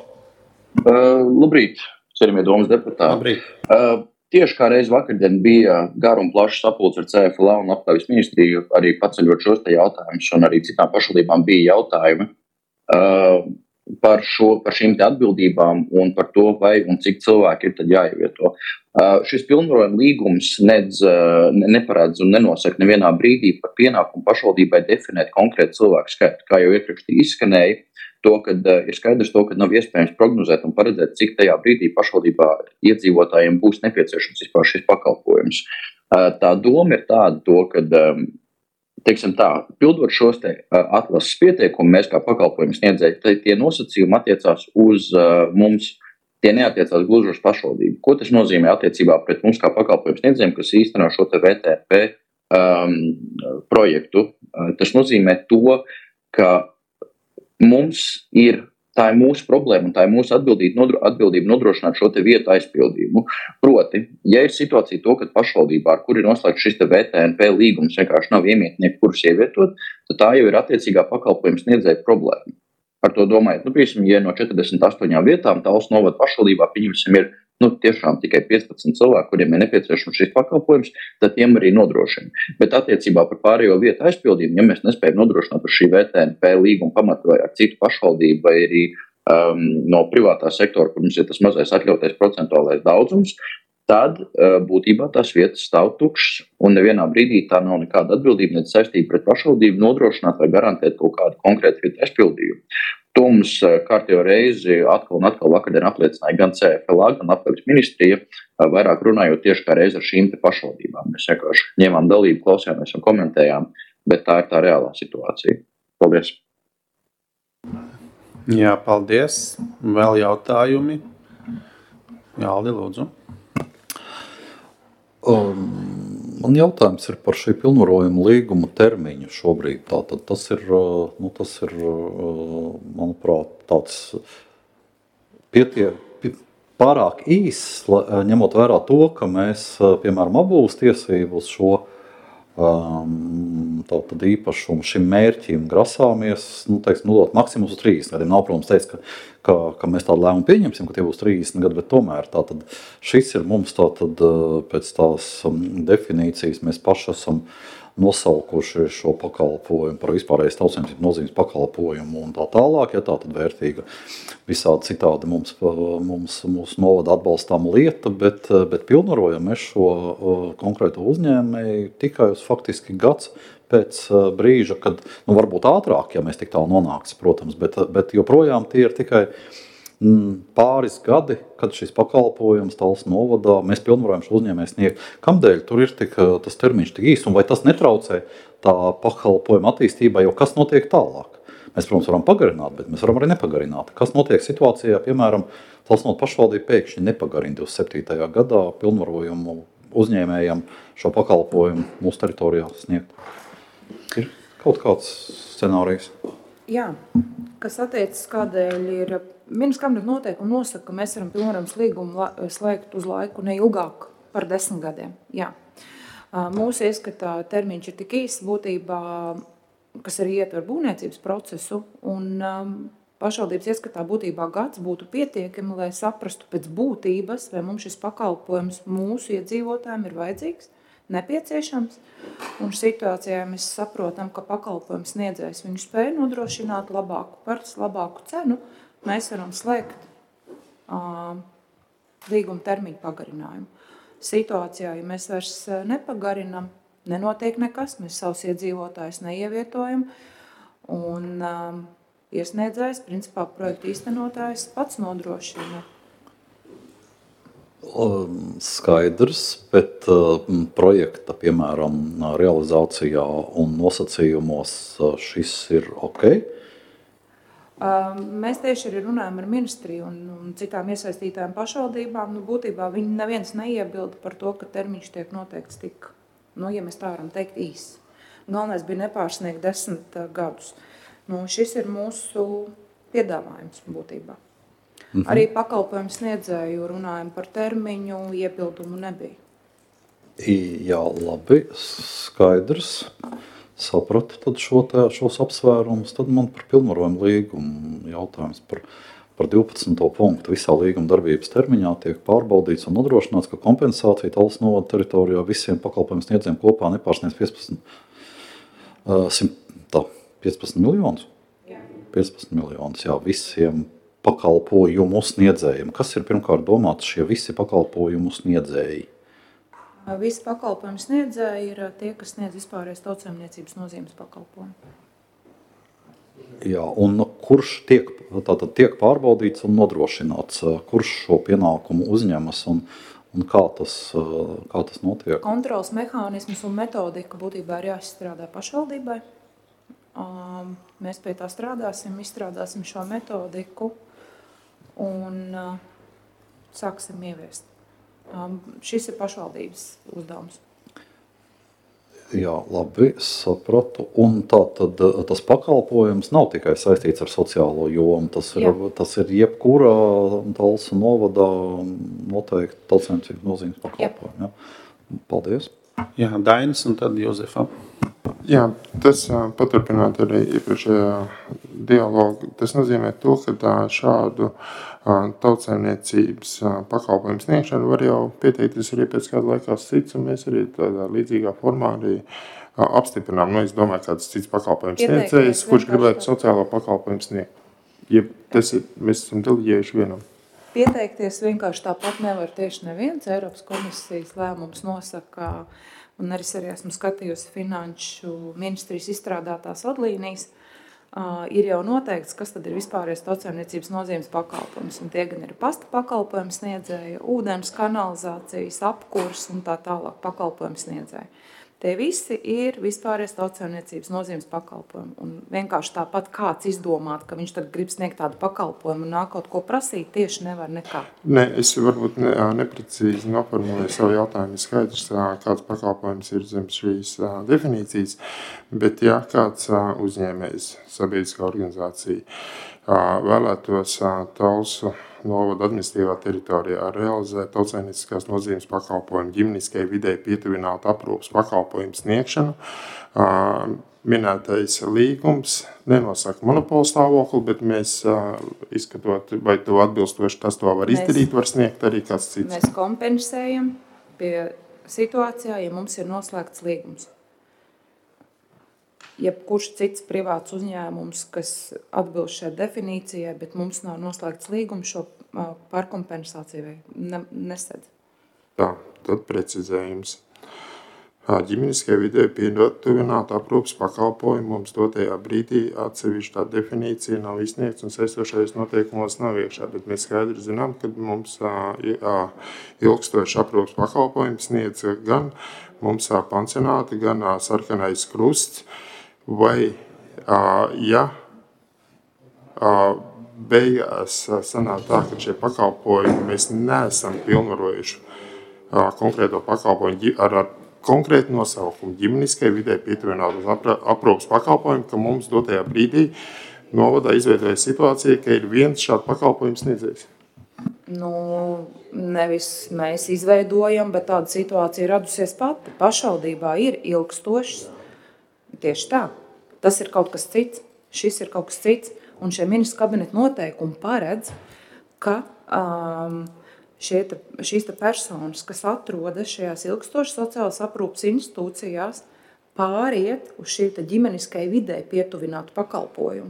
Speaker 9: labrīt, cienījamie domas deputāti.
Speaker 2: Labrīt.
Speaker 9: Uh, tieši kā reiz vakardien bija gara un plaša sapulce ar C F L A un Labklājības ministriju, arī paceļot šos te jautājumus, un arī citām pašvaldībām bija jautājumi uh, par, šo, par šīm te atbildībām un par to, vai un cik cilvēki ir tad jāievieto. Uh, šis pilnvarojuma līgums nedz, uh, ne, neparedz un nenosaka nevienā brīdī par pienākumu pašvaldībai definēt konkrētu cilvēku skaitu. Kā jau iepriekš izskanēja, to, kad uh, ir skaidrs to, ka nav iespējams prognozēt un paredzēt, cik tajā brīdī pašvaldībā iedzīvotājiem būs nepieciešams vispār šis pakalpojums. Uh, tā doma ir tāda, to, kad um, teiksim tā, pildot šos te uh, atlases pieteikumu, mēs kā pakalpojumu sniedzēji, tie nosacījumi attiecās uz uh, mums, tie neatiecās gluži uz pašvaldību. Ko tas nozīmē attiecībā pret mums kā pakalpojumu sniedzējiem, kas īsteno šo te V T P um, projektu? Uh, tas nozīmē to, ka mums ir, tā ir mūsu problēma un tā ir mūsu atbildība, nodro, atbildība nodrošināt šo te vietu aizpildījumu. Proti, ja ir situācija to, ka pašvaldībā, ar kur ir noslēgts šis te V T N P līgums, vienkārši nav iemītnieki, kurus ievietot, tad tā jau ir attiecīgā pakalpojuma sniedzēja problēma. Ar to domājot, nu, piemēram, ja no četrdesmit astoņām vietām Talsu novada pašvaldībā, pieņemsim, ir nu, tiešām tikai piecpadsmit cilvēki, kuriem ir nepieciešams šis pakalpojums, tad tiem arī nodrošina. Bet attiecībā par pārējo vietu aizpildījumu, ja mēs nespējam nodrošināt ar šī V T N P līguma pamatu vai ar citu pašvaldību vai arī um, no privātā sektora, kur mums ir tas mazais atļautais procentuālais daudzums, tad uh, būtībā tās vietas stāv tukšas un nevienā brīdī tā nav nekāda atbildība, ne saistība pret pašvaldību nodrošināt vai garantēt kaut kādu konkrētu vietu aizpildījumu. To mums kārtējo reizi atkal un atkal vakardien apliecināja gan C F L A, gan Labklājības ministrija, vairāk runājot tieši kā reizi ar šīm te pašvaldībām. Mēs vienkārši ņēmām dalību, klausījāmies un komentējām, bet tā ir tā reālā situācija. Paldies!
Speaker 2: Jā, paldies. Vēl jautājumi? Jā, Aldi, lūdzu.
Speaker 3: Um, man jautājums ir par šī pilnvarojuma līguma termiņu šobrīd. Tātad tas ir, nu, tas ir, manuprāt, tāds pietie, pārāk īss, ņemot vērā to, ka mēs, piemēram, apbūves tiesību uz šo um, tātad īpašumu šim mērķim grasāmies, nu, teiksim, nodot maksimums uz trīsdesmit gadiem. Nav, protams, teiks, ka, ka, ka mēs tādu lēmumu pieņemsim, ka tie būs trīsdesmit gadi, bet tomēr tātad šis ir mums tātad pēc tās definīcijas mēs paši esam nosaukuši šo pakalpojumu par vispārējais tautsēmniecības nozīmes pakalpojumu un tā tālāk, ja tā tad vērtīga visādi citādi mums, mums, mums novada atbalstām lieta, bet, bet pilnvarojam mēs šo konkrēto uzņēmēju tikai uz faktiski gads pēc brīža, kad, nu varbūt ātrāk, ja mēs tik tālu nonāks, protams, bet, bet joprojām tie ir tikai pāris gadi, kad šis pakalpojums Talsu novadā, mēs pilnvarojam šo uzņēmēju sniegt. Kamdēļ tur ir tik, tas termiņš tik īsts, un vai tas netraucē tā pakalpojuma attīstībai, jo kas notiek tālāk? Mēs, protams, varam pagarināt, bet mēs varam arī nepagarināt. Kas notiek situācijā, piemēram, Talsu novadas pašvaldība pēkšņi nepagarina divdesmit septītajā gadā pilnvarojumu uzņēmējam šo pakalpojumu mūsu teritorijā sniegt? Ir kaut kāds scenārijs?
Speaker 4: Jā, kas attiecas, kādēļ ir minus kabinetu noteikumi nosaka, ka mēs varam pilnvarojums līgumu slēgt uz laiku ne ilgāk par desmit gadiem. Jā. Mūsu ieskatā termiņš ir tik īsts būtībā, kas arī ietver būvniecības procesu, un pašvaldības ieskatā būtībā gads būtu pietiekami, lai saprastu pēc būtības, vai mums šis pakalpojums mūsu iedzīvotājiem ir vajadzīgs, nepieciešams, un situācijā mēs saprotam, ka pakalpojums sniedzējs viņu spēj nodrošināt labāku par labāku cenu, mēs varam slēgt uh, līguma termiņu pagarinājumu. Situācijā, ja mēs vairs nepagarinam, nenotiek nekas, mēs savus iedzīvotājus neievietojam, un uh, iesniedzējs, principā projekta īstenotājs pats nodrošina.
Speaker 3: Skaidrs, bet uh, projekta, piemēram, realizācijā un nosacījumos šis ir ok?
Speaker 4: Uh, mēs tieši arī runājam ar ministriju un, un citām iesaistītājām pašvaldībām. Nu, būtībā viņi neviens neiebilda par to, ka termiņš tiek noteikts tik, nu, ja mēs tā varam teikt, īsi. Galvenais bija nepārsniegt desmit uh, gadus. Nu, šis ir mūsu piedāvājums būtībā. Mm-hmm. Arī pakalpojumu sniedzēju runājam par termiņu, iebildumu nebija.
Speaker 3: Jā, labi, skaidrs. Sapratu tad šo tā, šos apsvērumus. Tad man par pilnvarojumu līgumu jautājums par, par divpadsmito punktu. Visā līguma darbības termiņā tiek pārbaudīts un nodrošināts, ka kompensācija Talsu novada teritorijā visiem pakalpojumu sniedzējiem kopā nepārsniedz piecpadsmit, uh, simt, tā, piecpadsmit miljonus. Jā. piecpadsmit miljonus, jā, visiem pakalpojumu sniedzējiem. Kas ir pirmkārt domāts šie visi pakalpojumu sniedzēji?
Speaker 4: Visi pakalpojumu sniedzēji ir tie, kas sniedz vispārējais tautsēmniecības nozīmes pakalpojumu.
Speaker 3: Jā, un kurš tiek, tātad tiek pārbaudīts un nodrošināts, kurš šo pienākumu uzņemas un, un kā, tas, kā tas notiek?
Speaker 4: Kontrols mehānismus un metodika būtībā ir jāizstrādā pašvaldībai. Mēs pie tā strādāsim, izstrādāsim šo metodiku un uh, sāksim ieviest. Um, šis ir pašvaldības uzdevums.
Speaker 3: Jā, labi, sapratu. Un tā tad tas pakalpojums nav tikai saistīts ar sociālo jomu, tas ir, tas ir jebkura Talsu novadā noteikti tautsēmniecības nozīmes pakalpojumu. Jā. Paldies.
Speaker 2: Jā, Dainis un tad Jozefa.
Speaker 5: Jā, tas paturpināt arī iepriekšējā dialogu. Tas nozīmē to, ka tā šādu tautsēmniecības pakalpojumu sniegšanu var jau pieteikties arī pēc kāda laikā cits, un mēs arī tādā līdzīgā formā arī apstiprinām. Nu, es domāju, kāds cits pakalpojums sniedzējs, kurš gribētu sociālo pakalpojumu sniegt. Ja tas ir, mēs esam deleģējuši vienam.
Speaker 4: Pieteikties vienkārši tāpat nevar tieši neviens. Eiropas komisijas lēmums nosaka, un arī arī esmu skatījusi finanšu ministrijas izstrādātās vadlīnijas, uh, ir jau noteikts, kas tad ir vispārējais tautsēmniecības nozīmes pakalpojums. Un tie gan ir pasta pakalpojums sniedzēja, ūdens, kanalizācijas, apkurs un tā tālāk pakalpojums sniedzēja. Tie visi ir vispārējais tautsēmniecības nozīmes pakalpojumi. Un vienkārši tāpat kāds izdomāt, ka viņš tad grib sniegt tādu pakalpojumu un nāk kaut ko prasīt, tieši nevar nekā.
Speaker 5: Ne, es varbūt ne, neprecīzi noformulēju savu jautājumu. Skaidrs, kāds pakalpojums ir zem šīs definīcijas, bet ja kāds uzņēmējs, sabiedriskā organizācija vēlētos Talsu novada administratīvā teritorijā realizē tautsaimnieciskās nozīmes pakalpojumu ģimeniskai videi pietuvinātu aprūpas pakalpojumu sniegšanu. Minētais līgums nenosaka monopolu stāvokli, bet mēs izskatot, vai to atbilstoši tas to var izdarīt, var sniegt arī kāds cits.
Speaker 4: Mēs kompensējam pie situācijā, ja mums ir noslēgts līgums. Jebkurš cits privāts uzņēmums, kas atbilst šai definīcijai, bet mums nav noslēgts līgums, šo pārkompensāciju ne, nesedz.
Speaker 5: Tā, tad precizējums. Ģimeniskai videi pietuvināta aprūpas pakalpojumu mums dotajā brīdī atsevišķi tā definīcija nav izsniegts un saistošais noteikumos nav iekšā, bet mēs skaidri zinām, ka mums ilgstoši aprūpas pakalpojums sniedz gan mums pansionāti, gan Sarkanais Krusts, vai, ja beigās sanāk tā, ka šie pakalpojumi mēs neesam pilnvarojuši konkrēto pakalpojumu ar, ar konkrētu nosaukumu ģimeniskai videi pietuvinātas aprūpas pakalpojumu, ka mums dotajā brīdī novadā izveidoja situācija, ka ir viens šāds pakalpojums sniedzējs.
Speaker 4: Nu, nevis mēs izveidojam, bet tāda situācija radusies pati. Pašvaldībā ir ilgstošs. Tieši tā. Tas ir kaut kas cits. Šis ir kaut kas cits. Un šie ministra kabineta noteikumi paredz, ka um, šie te, šīs te personas, kas atrodas šajās ilgstošas sociālās aprūpas institūcijās, pāriet uz šī te ģimeniskai videi pietuvinātu pakalpojumu.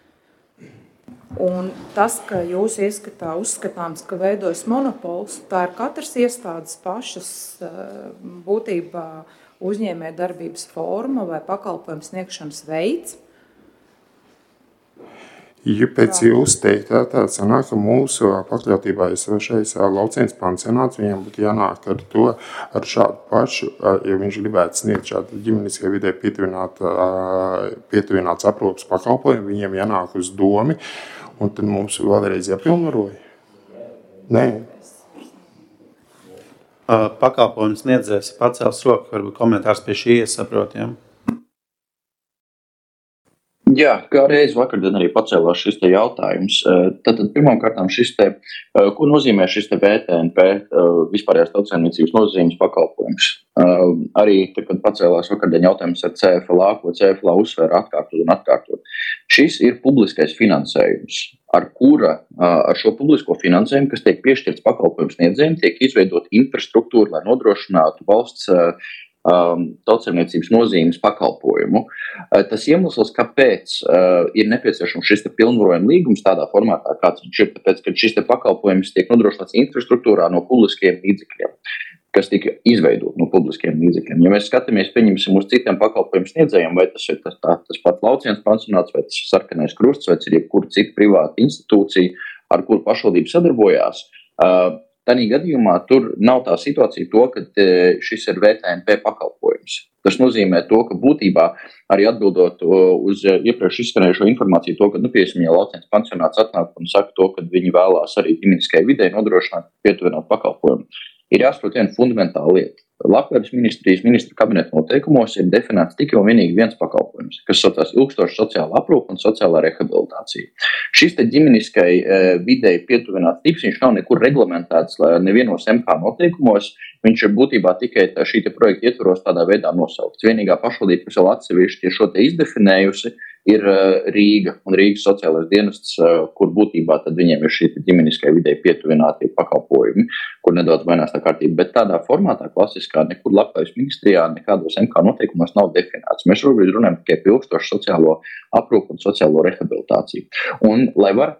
Speaker 4: Un tas, ka jūs ieskatā uzskatāms, ka veidojas monopols, tā ir katras iestādes pašas būtībā uzņēmē darbības forma vai pakalpojumu sniegšanas veids.
Speaker 5: Ja pēc jūs teiktā tā sanāk, ka mūsu pakļautībā esošais Laucienas pansionāts, viņam būtu jānāk ar to, ar šādu pašu, ja viņš gribētu sniegt šādu ģimeniskai vidē pietuvināts aprūpas pakalpojumu, viņiem jānāk uz domi, un tad mums vēlreiz jāpilnvaroja. Nē.
Speaker 2: Pakalpojums sniedzējs pacēls roku, varbūt komentārs pie šī iesaprot, ja?
Speaker 9: Jā, kā reiz vakardien arī pacēlās šis te jautājums. Tad pirmām kārtām šis te, ko nozīmē šis te V T N P, vispārējās tautsaimniecības nozīmes pakalpojums. Arī, tad, kad pacēlās vakardien jautājums ar C F L A, ko C F L A uzsvēra atkārtot un atkārtot. Šis ir publiskais finansējums, ar kura, ar šo publisko finansējumu, kas tiek piešķirts pakalpojums sniedzējiem, tiek izveidot infrastruktūru, lai nodrošinātu valsts tautsaimniecības nozīmes pakalpojumu. Tas iemesls, kāpēc uh, ir nepieciešams šis te pilnvarojuma līgums tādā formātā, kāds viņš ir, tāpēc, ka šis te pakalpojums tiek nodrošināts infrastruktūrā no publiskiem līdzekļiem, kas tika izveidot no publiskiem līdzekļiem. Ja mēs skatāmies, pieņemsim uz citiem pakalpojumu sniedzējiem, vai tas ir tas, tā, tas pats Laucienas pansionāts, vai tas ir Sarkanais Krusts, vai tas ir jebkura cita privāta institūcija, ar kuru pašvaldība sadarbojās, uh, Tādā gadījumā tur nav tā situācija to, ka šis ir V T N P pakalpojums. Tas nozīmē to, ka būtībā arī atbildot uz iepriekš izskanējušo informāciju to, ka, nu, piemēram, ja Laucienas pansionāts atnāk un saka to, ka viņi vēlās arī ģimeniskai videi nodrošināt pietuvināt pakalpojumu, ir jāsaprot viena fundamentāla lieta. Labklājības ministrijas ministra kabineta noteikumos ir definēts tikai un vienīgi viens pakalpojums, kas saucās ilgstoša sociāla aprūpe un sociālā rehabilitācija. Šis te ģimeniskai e, videi pietuvināts tips, viņš nav nekur reglamentēts nevienos M K noteikumos, viņš ir būtībā tikai tā, šī te projekta ietvaros tādā veidā nosaukts. Vienīgā pašvaldība, kas vēl atsevišķi šo te izdefinējusi, ir Rīga un Rīgas sociālais dienests, kur būtībā tad viņiem ir šī ģimeniskai videi pietuvinātie pakalpojumi, kur nedaudz mainās tā kārtība, bet tādā formātā klasiskā nekur Labklājības ministrijā nekādos M K noteikumos nav definēts. Mēs šobrīd runājam tikai par ilgstošu sociālo aprūpu un sociālo rehabilitāciju. Un, lai var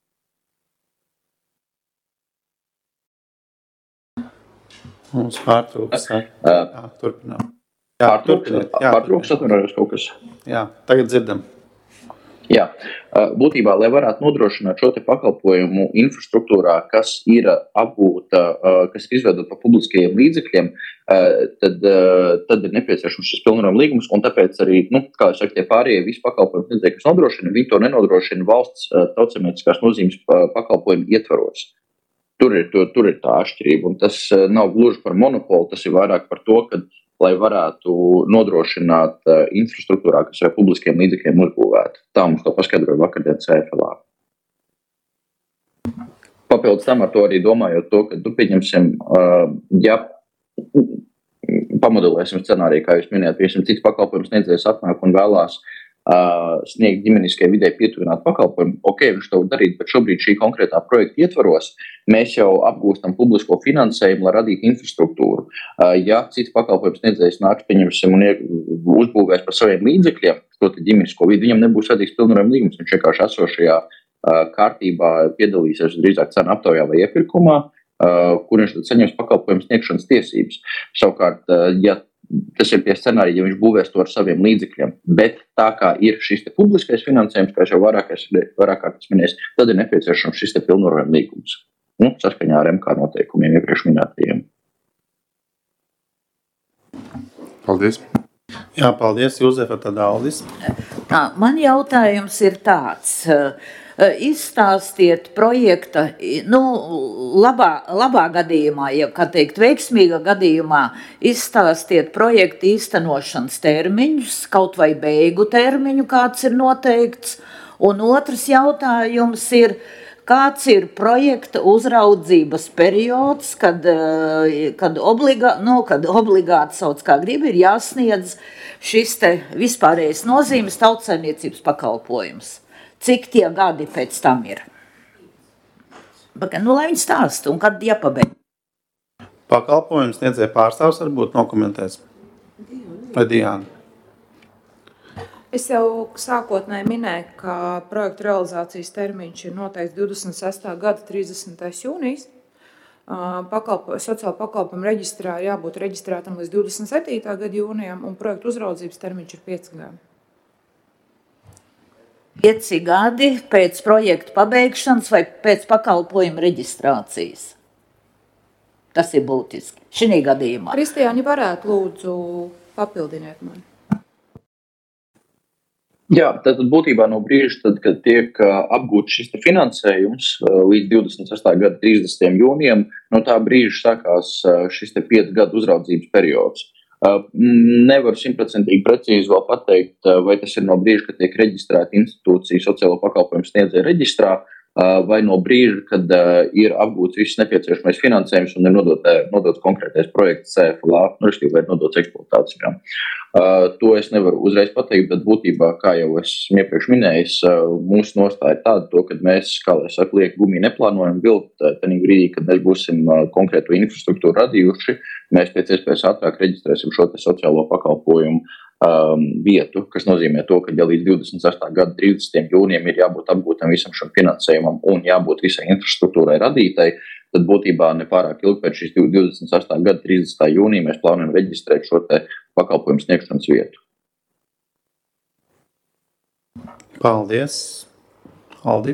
Speaker 2: Mums pārtrūks. Jā, turpinām.
Speaker 9: Jā, pārtrūks, pārtrūks atvinojos kaut kas.
Speaker 2: Jā, tagad dzirdam.
Speaker 9: Jā, būtībā, lai varētu nodrošināt šo te pakalpojumu infrastruktūrā, kas ir apgūta, kas ir izveidota par publiskajiem līdzekļiem, tad, tad ir nepieciešams šis pilnvarojuma līgums, un tāpēc arī, nu, kā es saku, tie pārējie visi pakalpojumi sniedzēji, kas nodrošina, viņi to nenodrošina valsts tautsaimnieciskās nozīmes pakalpojumu ietvaros. Tur ir, tur, tur ir tā atšķirība, un tas nav gluži par monopolu, tas ir vairāk par to, ka, lai varētu nodrošināt uh, infrastruktūrā, kas ir publiskiem līdzekļiem uzbūvēta. Tā mums to paskaidroja vakardien C F L A. Pa, papildus tam ar to arī domājot to, ka tu pieņemsim, ja pamodelēsim scenāriju, kā jūs minējāt, pieņemsim, cits pakalpojums sniedzējs atnāk un vēlās Uh, sniegt ģimeniskai vidē pietuvinātu pakalpojumu. Ok, viņš to var darīt, bet šobrīd šī konkrētā projekta ietvaros mēs jau apgūstam publisko finansējumu, lai radītu infrastruktūru. Uh, ja cits pakalpojums sniedzējs nāks, pieņemsim, un uzbūvēs par saviem līdzekļiem, to ģimenisko vidi, viņam nebūs vajadzīgs pilnvarojuma līgums. Viņš vienkārši esošajā uh, kārtībā piedalīsies drīzāk cenu aptaujā vai iepirkumā, uh, kur viņš tad saņems pakalpojumu sniegšanas tiesības. Savukārt, uh, ja tas ir pie scenārija, ja viņš būvēs to ar saviem līdzekļiem, bet tā kā ir šis te publiskais finansējums, kā jau vairāk kārt minējis, tad ir nepieciešams šis te pilnvarojuma līgums. Nu, saskaņā ar M K noteikumiem iepriekš minētajiem.
Speaker 5: Paldies.
Speaker 2: Jā, paldies, Juzefa, tad Aldis.
Speaker 7: Tā, man jautājums ir tāds. Izstāstiet projekta, nu, labā, labā gadījumā, ja kā teikt, veiksmīga gadījumā, izstāstiet projekta īstenošanas termiņus, kaut vai beigu termiņu, kāds ir noteikts. Un otrs jautājums ir, kāds ir projekta uzraudzības periods, kad, kad, obligā, nu, kad obligāti sauc kā grib, ir jāsniedz šis te vispārējais nozīmes tautsaimniecības pakalpojums. Cik tie gadi pēc tam ir? Nu, lai viņi stāsta, un kad jāpabeidz.
Speaker 2: Pakalpojums sniedzēja pārstāvs varbūt nokomentēs. Vai Diana?
Speaker 4: Es jau sākotnēji minēju, ka projekta realizācijas termiņš ir noteikts divdesmit sestā gada trīsdesmitais jūnijas. Pakalpo, sociāla pakalpojuma reģistrā jābūt reģistrētam līdz divdesmit septītā gada jūnijam, un projekta uzraudzības termiņš ir pieci gadi.
Speaker 7: Pieci gadi pēc projekta pabeigšanas vai pēc pakalpojuma reģistrācijas. Tas ir būtiski. Šī gadījumā.
Speaker 4: Kristiāni, varētu lūdzu papildiniet mani.
Speaker 9: Jā, tad būtībā no brīža, tad, kad tiek apgūts šis finansējums līdz divdesmit sestā gada trīsdesmitajam jūnijam, no tā brīža sākās šis piecu gadu uzraudzības periods. Nevaru simtprocentīgi precīzi vēl pateikt, vai tas ir no brīža, kad tiek reģistrēta institūcija sociālo pakalpojumu sniedzēja reģistrā, vai no brīža, kad ir apgūts viss nepieciešamais finansējums un ir nodot, nodots konkrētais projekts C F L A, nu, respektīvi, vai nodots eksploatācijām. To es nevaru uzreiz pateikt, bet būtībā, kā jau es iepriekš minējis, mūsu nostāja ir tāda, to, kad mēs, kā lai saka, liek gumiju neplānojam vilkt, tenī brīdī, kad mēs būsim konkrētu infrastruktūru radījuši, mēs pēc iespējas ātrāk reģistrēsim šo te sociālo pakalpojumu um, vietu, kas nozīmē to, ka ja līdz divdesmit sestā gada trīsdesmitajam jūnijam ir jābūt apgūtam visam šim finansējumam un jābūt visai infrastruktūrai radītai, tad būtībā nepārāk ilgi pēc šīs divdesmit sestā gada trīsdesmitā jūnija mēs plānojam reģistrēt šo te pakalpojumu sniegšanas vietu.
Speaker 2: Paldies. Aldi?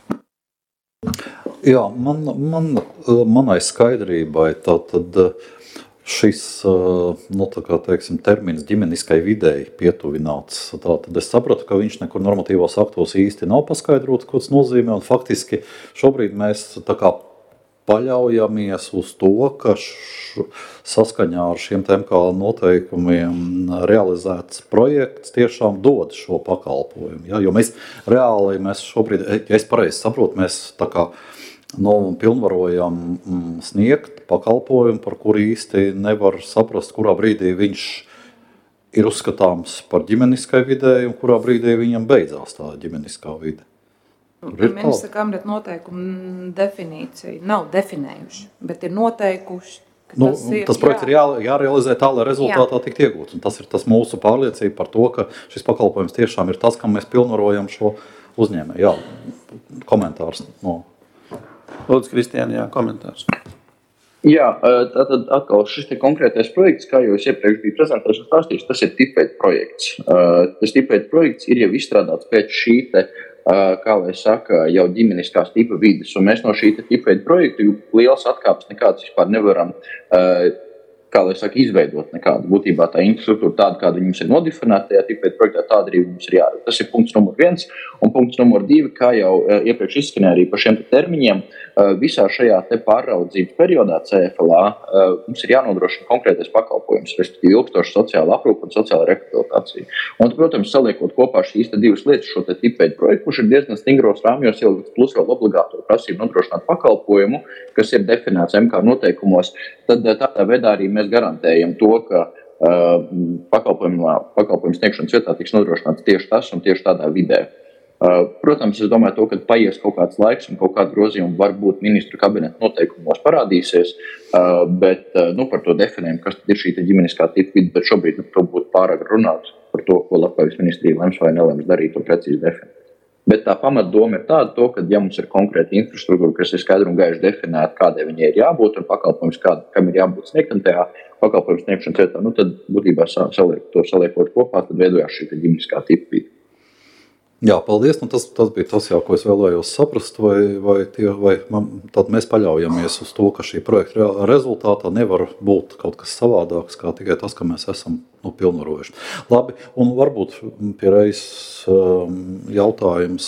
Speaker 3: Jā, man, man, manai skaidrībai tātad šis, nu, tā kā teiksim, termins ģimeniskai videi pietuvināts. Tātad es sapratu, ka viņš nekur normatīvos aktos īsti nav paskaidrots, ko tas nozīmē, un faktiski šobrīd mēs tā kā paļaujamies uz to, ka š, saskaņā ar šiem M K noteikumiem realizēts projekts tiešām dod šo pakalpojumu. Ja? Jo mēs reāli, mēs šobrīd, ja es pareizi saprotu, mēs tā kā nu, pilnvarojam mm, sniegt pakalpojumu, par kuru īsti nevar saprast, kurā brīdī viņš ir uzskatāms par ģimeniskai videi un kurā brīdī viņam beidzās tā ģimeniskā vide.
Speaker 4: Ministra kabineta noteikumu definīcija nav definējuši, bet ir noteikuši, ka
Speaker 3: nu,
Speaker 4: tas ir...
Speaker 3: Tas projekts jā. ir jā, jārealizē tā, lai rezultātā tikt iegūts. Un tas ir tas mūsu pārliecība par to, ka šis pakalpojums tiešām ir tas, kam mēs pilnvarojam šo uzņēmēju. Jā, komentārs no...
Speaker 2: Lūdzu, Kristiāni, jā, komentārs.
Speaker 9: Jā, tātad atkal šis te konkrētais projekts, kā jau es iepriekš biju prezentējis un stāstījis, tas ir tipveida projekts. Tas tipveida projekts ir jau izstrādāts pēc šī te, kā lai saka, jau ģimeniskās tipa vides, un mēs no šī te tipveida projekta liels atkāpes nekāds vispār nevaram kā lai saka, izveidot nekādu būtībā tā infrastruktūra tāda, kāda viņums ir nodefinēta tajā tipveida projektā, tāda arī mums ir jādara. Tas ir punkts numur viens. Un punkts numur divi, kā jau iepriekš izskanēja arī par šiem termiņiem, visā šajā te pārraudzības periodā C F L A mums ir jānodrošina konkrētais pakalpojums, respektīvi ilgstoša sociāla aprūpe un sociāla rehabilitācija. Un, protams, saliekot kopā šīs divas lietas, šo te tipveidu projektu, kurš ir diezgan stingros rāmjos ielikts, plus vēl obligāto prasību nodrošināt pakalpojumu, kas ir definēts M K noteikumos, tad tādā veidā arī mēs garantējam to, ka uh, pakalpojumu sniegšanas vietā tiks nodrošināts tieši tas un tieši tādā vidē. Uh, protams, es domāju to, ka paies kaut kāds laiks un kaut kāda grozījuma varbūt ministru kabineta noteikumos parādīsies, uh, bet uh, nu, par to definējumu, kas tad ir šī ģimeniskā tipa vide, bet šobrīd nu, to būtu pārāk runāt par to, ko Labklājības ministrija lems vai nelems darīt, to precīzi definēt. Bet tā pamatdoma ir tāda, to, ka ja mums ir konkrēta infrastruktūra, kas ir skaidri un gaiši definēta, kādai viņai ir jābūt un pakalpojums, kāda, kam ir jābūt sniegtam tajā pakalpojums sniegšanas vietā, nu tad būtībā saliek, to saliekot kopā, tad veidojās šī ģimeniskā tipa vide.
Speaker 3: Jā, paldies. Nu, tas, tas bija tas, jau, ko es vēlējos saprast, vai, vai, tie, vai man, tad mēs paļaujamies uz to, ka šī projekta rezultātā nevar būt kaut kas savādāks, kā tikai tas, ka mēs esam nu, pilnvarojuši. Labi, un varbūt pie reizes um, jautājums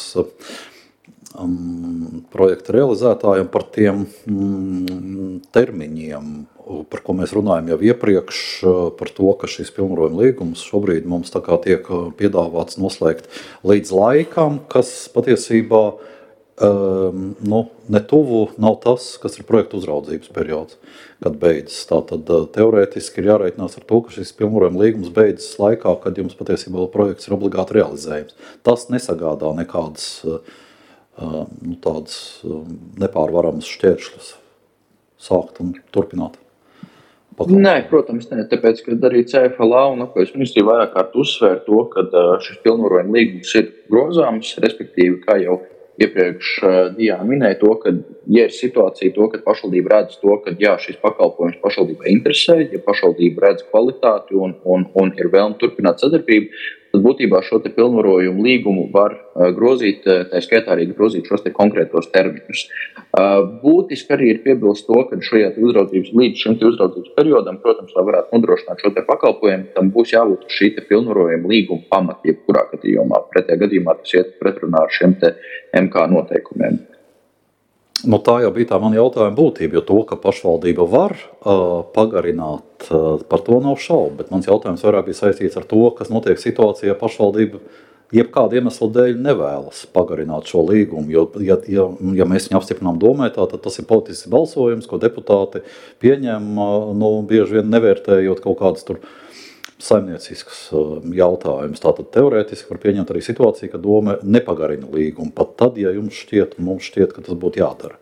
Speaker 3: um, projekta realizētājiem par tiem um, termiņiem, par ko mēs runājam jau iepriekš, par to, ka šis pilnvarojuma līgums šobrīd mums tā kā tiek piedāvāts noslēgt līdz laikam, kas patiesībā um, nu, netuvu nav tas, kas ir projekta uzraudzības periods, kad beidzas. Tātad teorētiski ir jārēķinās ar to, ka šis pilnvarojuma līgums beidzas laikā, kad jums patiesībā projekts ir obligāti realizējams. Tas nesagādā nekādas uh, nu, tādas uh, nepārvaramas šķēršļus sākt un turpināt.
Speaker 9: Pakalp. Nē, protams, ne, tāpēc, ka arī C F L A un Labklājības ministrija vairāk kārt uzsvēr to, ka šis pilnvarojuma līgums ir grozāms, respektīvi, kā jau iepriekš Diana minēja to, ka, ja ir situācija to, ka pašvaldība redz to, ka jā, šis pakalpojums pašvaldībai interesē, ja pašvaldība redz kvalitāti un, un, un ir vēlme turpināt sadarbību, tad būtībā šo te pilnvarojumu līgumu var uh, grozīt, tā skaitā arī grozīt šos te konkrētos termiņus. Uh, būtiski arī ir piebilst to, ka šajā uzraudzības, līdz šim te uzraudzības periodam, protams, lai varētu nodrošināt šo te pakalpojumu, tam būs jābūt šī te pilnvarojuma līguma pamati, jebkurā gadījumā. Pretējā gadījumā tas iet pretrunā ar šiem te M K noteikumiem.
Speaker 3: Nu, tā jau bija tā mana jautājuma būtība, jo to, ka pašvaldība var uh, pagarināt, uh, par to nav šaubu, bet mans jautājums vairāk bija saistīts ar to, kas notiek situācijā, ja pašvaldība jebkāda iemesla dēļ nevēlas pagarināt šo līgumu, jo, ja, ja, ja mēs viņu apstiprinām domētā, tad tas ir politisks balsojums, ko deputāti pieņem, uh, nu, bieži vien nevērtējot kaut kādas tur saimniecisks jautājums. Tātad teorētiski var pieņemt arī situāciju, ka doma nepagarina līgumu, pat tad, ja jums šķiet, mums šķiet, ka tas būtu jādara.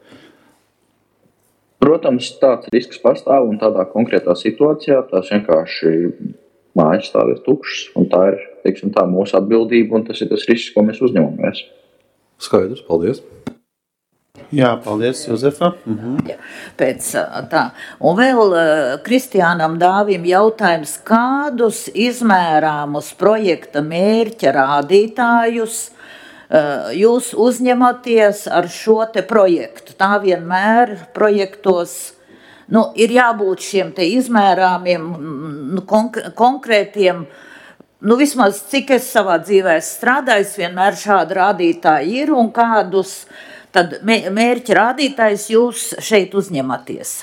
Speaker 9: Protams, tāds risks pastāv un tādā konkrētā situācijā tās vienkārši mājas stāv ir tukšas un tā ir, teiksim tā, mūsu atbildība un tas ir tas risks, ko mēs uzņemamies.
Speaker 3: Skaidrs, paldies.
Speaker 2: Jā, paldies, Jozefa. Mhm.
Speaker 7: Pēc tā. Un vēl Kristiānam Dāvim jautājums, kādus izmērāmus projekta mērķa rādītājus jūs uzņematies ar šo te projektu? Tā vienmēr projektos nu, ir jābūt šiem te izmērāmiem, nu, konk- konkrētiem, nu, vismaz cik es savā dzīvē strādāju, vienmēr šādi rādītāji ir un kādus tad mērķa rādītājs jūs šeit uzņematies?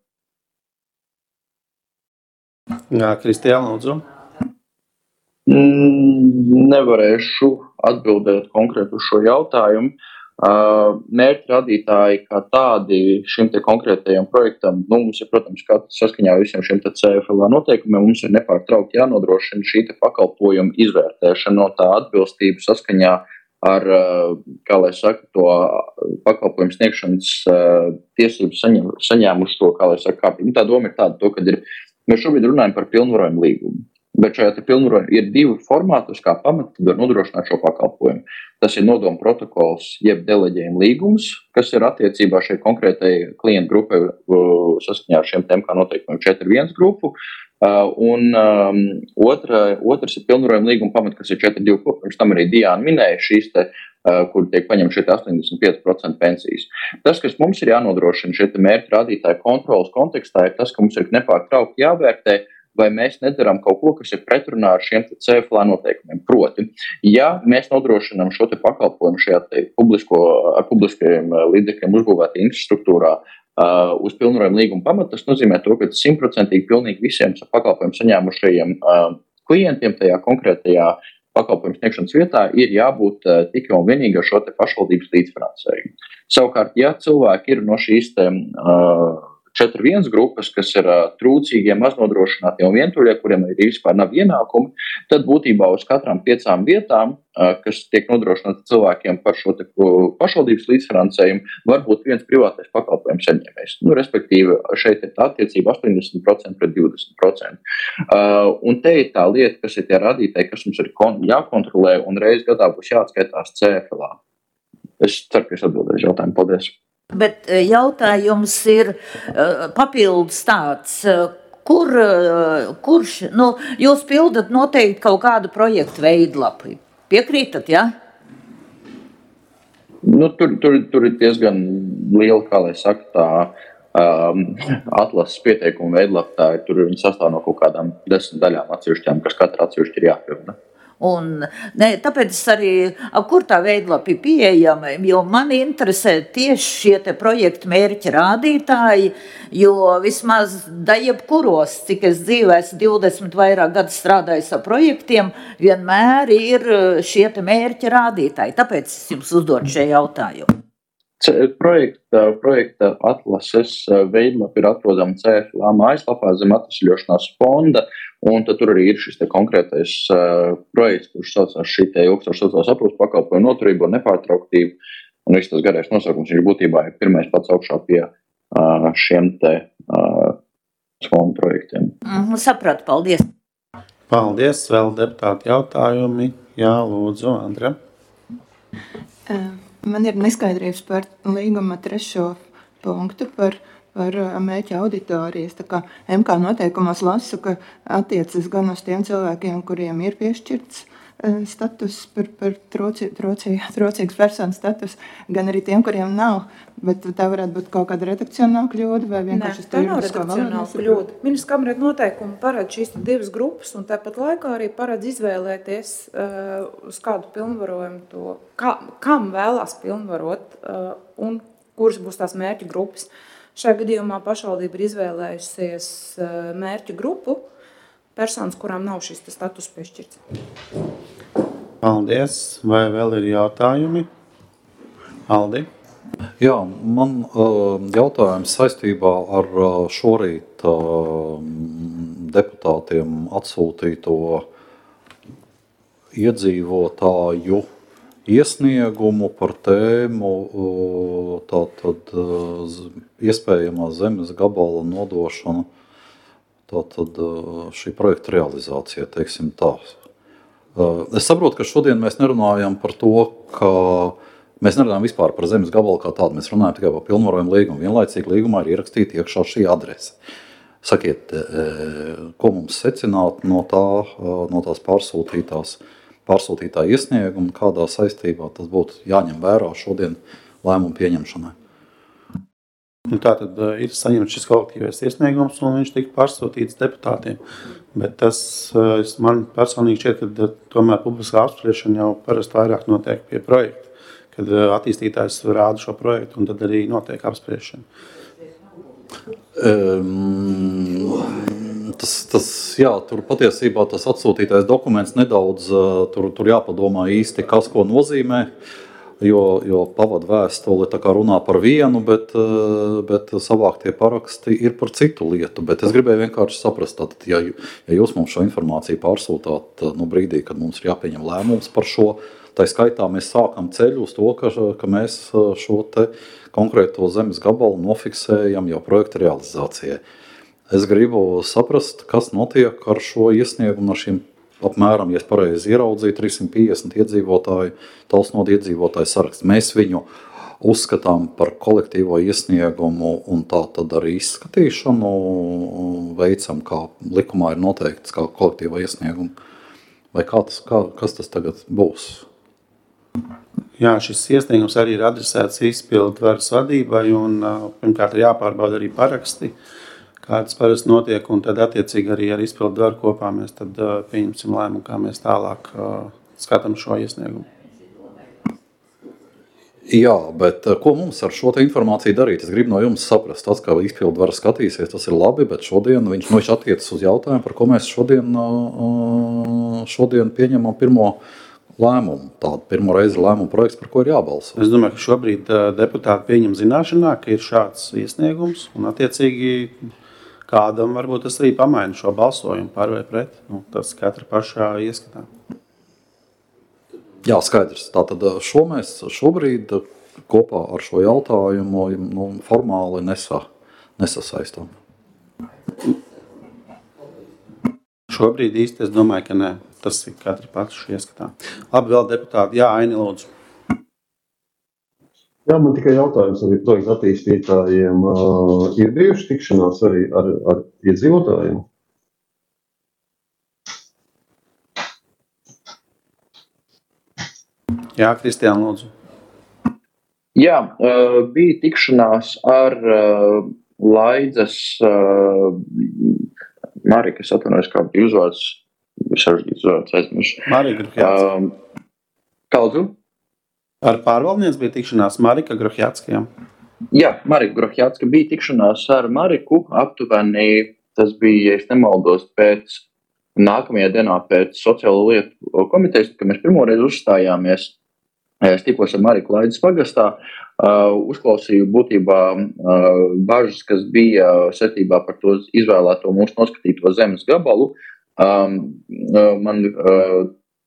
Speaker 2: Jā, Kristiāna, lūdzu.
Speaker 9: Mm, nevarēšu atbildēt konkrēti uz šo jautājumu. Uh, mērķa rādītāji kā tādi šim te konkrētajam projektam, nu, mums ir, protams, kā saskaņā visiem šiem te C F L A noteikumiem, mums ir nepārtraukti jānodrošina šī te pakalpojuma izvērtēšana no tā atbilstību saskaņā ar, kā lai saka, to pakalpojumu sniegšanas uh, tiesības saņem, saņēmuši to, kā lai saka, kārtību. Tā doma ir tāda, to, kad ir, mēs šobrīd runājam par pilnvarojumu līgumu, bet šajā te pilnvarojumu ir divi formāti, uz kā pamata, kad var nodrošināt šo pakalpojumu. Tas ir nodoma protokols, jeb deleģējuma līgums, kas ir attiecībā šai konkrētai klientu grupai uh, saskaņā ar šiem M K noteikumiem četri viens grupu. Uh, un um, otra, otrs ir pilnvarojuma līguma pamat, kas ir četri divi, ko pirms tam arī Diana minēja, šīs te kur tiek paņemti šie astoņdesmit pieci procenti pensijas. Tas, kas mums ir jānodrošina šie mērķu rādītāju kontrolas kontekstā, ir tas, ka mums ir nepārtraukti jāvērtē, vai mēs nedarām kaut ko, kas ir pretrunā ar šiem C F L noteikumiem. Proti, ja mēs nodrošinām šo te pakalpojumu šajā te publisko, ar publiskajiem līdzekļiem uzbūvētā infrastruktūrā uh, uz pilnvarojuma līguma pamata, tas nozīmē to, ka simtprocentīgi pilnīgi visiem pakalpojumu saņēmušajiem uh, klientiem tajā konkrētajā pakalpojumu sniegšanas vietā ir jābūt uh, tikai un vienīgi ar šo te pašvaldības līdzfinansējumu. Savukārt, ja cilvēki ir no šīs te uh, četri viens grupas, kas ir uh, trūcīgie, maznodrošinātie un vientuļie, kuriem arī vispār nav ienākumi, tad būtībā uz katrām piecām vietām, uh, kas tiek nodrošināti cilvēkiem par šo te pašvaldības līdzfinansējumu, var būt viens privātais pakalpojums saņēmējs. Nu, respektīvi, šeit ir tā attiecība astoņdesmit procenti pret divdesmit procenti. Uh, un te ir tā lieta, kas ir tie radītāji, kas mums ir kon- jākontrolē un reiz gadā būs jāatskaitās C F L. Es ceru, ka es atbildēšu jautājumu. Paldies!
Speaker 7: Bet jautājums ir uh, papildus tāds, uh, kur, uh, kurš, nu, jūs pildat noteikti kaut kādu projektu veidlapu. Piekrītat, ja?
Speaker 9: Nu, tur, tur, tur ir diezgan liela, kā lai saka, tā um, atlases pieteikuma veidlapa. Tā ir, tur viņi sastāv no kaut kādām desmit daļām atsevišķām, kas katra atsevišķi ir jāpilda.
Speaker 7: Un, ne, tāpēc es arī, kur tā veidlapa ir pieejama, jo man interesē tieši šie te projektu mērķi rādītāji, jo vismaz da jebkuros, cik es dzīvē esmu divdesmit vairāk gadu strādājis ar projektiem, vienmēr ir šie te mērķi rādītāji. Tāpēc es jums uzdodu šie jautājumu.
Speaker 9: Projekta, projekta atlases veidlapa ir atrodama C F L mājaslapā zem atvesļošanās fonda, un tad tur arī ir šis te konkrētais uh, projekts, kurš saucās šī te ilgstošā sociālās aprūpes pakalpojumu noturību un nepārtrauktību, un viss tas garais nosaukums ir būtībā ir pirmais pats augšā pie uh, šiem te uh, fondu projektiem.
Speaker 7: Mm, sapratu, paldies.
Speaker 2: Paldies, vēl deputāti jautājumi. Jā, lūdzu, Andra.
Speaker 10: Uh. Man ir neskaidrības par līguma trešo punktu par, par mērķa auditorijas. Tā kā M K noteikumos lasu, ka attiecas gan uz tiem cilvēkiem, kuriem ir piešķirts status par, par troci, troci, trocīgas personas status, gan arī tiem, kuriem nav. Bet tā varētu būt kaut kāda redakcionāla kļūda vai vienkārši...
Speaker 4: Nē, tā nav redakcionāla kļūda. Ministrs kabineta noteikumi paredz šīs divas grupas un tāpat laikā arī paredz izvēlēties, uh, uz kādu pilnvarojumu to, kā, kam vēlās pilnvarot uh, un kuras būs tās mērķu grupas. Šajā gadījumā pašvaldība ir izvēlējusies uh, mērķu grupu personas, kurām nav šis status piešķirts.
Speaker 2: Paldies. Vai vēl ir jautājumi? Aldi?
Speaker 3: Jā, man uh, jautājums saistībā ar uh, šorīt uh, deputātiem atsūtīto iedzīvotāju iesniegumu par tēmu uh, tātad uh, iespējamā zemes gabala nodošana, tātad uh, šī projekta realizācija, teiksim tā. Uh, es saprotu, ka šodien mēs nerunājam par to, ka mēs nerunājam vispār par zemes gabalu kā tādu, mēs runājam tikai par pilnvarojumu līgumu. Vienlaicīgi līgumā ir ierakstīta iekšā šī adrese. Sakiet, ko mums secināt no, tā, no tās pārsūtītās, pārsūtītā iesnieguma, kādā saistībā tas būtu jāņem vērā šodien lēmumu pieņemšanai?
Speaker 2: Nu, tā tad ir saņemts šis kolektīvais iesniegums, un viņš tika pārsūtīts deputātiem. Bet tas man personīgi šķiet, ka tomēr publiskā apspriešana jau parasti vairāk notiek pie projekta, kad attīstītājs rāda šo projektu, un tad arī notiek apspriešana.
Speaker 3: Um, tas, tas, jā, tur patiesībā tas atsūtītais dokuments nedaudz, tur, tur jāpadomā īsti, kas ko nozīmē, jo, jo pavadu vēstuli tā kā runā par vienu, bet, bet savāktie paraksti ir par citu lietu. Bet es gribēju vienkārši saprast, tātad, ja, ja jūs mums šo informāciju pārsūtāt no brīdī, kad mums ir jāpieņem lēmums par šo, tā skaitā mēs sākam ceļu uz to, ka, ka mēs šo te konkrēto zemes gabalu nofiksējam jau projekta realizācijai. Es gribu saprast, kas notiek ar šo iesniegumu, ar šiem apmēram, ja es pareizi ieraudzīju, trīssimt piecdesmit iedzīvotāju, Talsnoda iedzīvotāju sarakstu. Mēs viņu uzskatām par kolektīvo iesniegumu un tā tad arī izskatīšanu veicam, kā likumā ir noteikts, kā kolektīvo iesniegumu. Vai kā tas, kā, kas tas tagad būs?
Speaker 2: Jā, šis iesniegums arī ir adresēts izpildu varas vadībai, un pirmkārt ir jāpārbauda arī paraksti, kā tas parasti notiek, un tad attiecīgi arī ar izpildu varu kopā mēs tad pieņemsim lēmumu, kā mēs tālāk skatām šo iesniegumu.
Speaker 3: Jā, bet ko mums ar šo informāciju darīt? Es gribu no jums saprast, tas, kā izpildu vara skatīsies, tas ir labi, bet šodien viņš, nu, viņš attiecas uz jautājumu, par ko mēs šodien, šodien pieņemam pirmo lēmumu. Tādu pirmo reizi lēmumu projekts, par ko ir jābalso.
Speaker 2: Es domāju, ka šobrīd deputāti pieņem zināšanā, ka ir šāds iesniegums, un attiecīgi kādam varbūt tas arī pamaina šo balsojumu par vai pret. Nu, tas katra pašā ieskatā.
Speaker 3: Jā, skaidrs. Tātad šo mēs šobrīd kopā ar šo jautājumu nu, formāli nesa, nesasaistām.
Speaker 2: Šobrīd īsti es domāju, ka nē. Tas ir katra paša ieskatā. Labi, vēl deputāti. Jā, Aini, lūdzu.
Speaker 8: Jā, man tikai jautājums arī projekta attīstītājiem. Uh, ir bijuši tikšanās arī ar, ar iedzīvotājiem?
Speaker 2: Jā, Kristiāna, lūdzu.
Speaker 9: Jā, uh, bija tikšanās ar uh, Laidzes uh, Marika, es atvainojos, kā bija uzvārds, bija sarežģīts uzvārds aizmirst.
Speaker 2: Marika Gruhjācka.
Speaker 9: Uh, Kaldu?
Speaker 2: Ar pārvaldniec bija tikšanās Marika Gruhjāckajām.
Speaker 9: Jā, Marika Gruhjācka bija tikšanās ar Mariku aptuveni, tas bija, ja es nemaldos, pēc nākamajā dienā pēc sociālo lietu komitejas, kad mēs pirmoreiz uzstājāmies. Es tikos ar Mariku Laidzes pagastā, uh, uzklausīju būtībā uh, bažas, kas bija saistībā par to izvēlēto mūsu noskatīto zemes gabalu. Um, uh, man uh,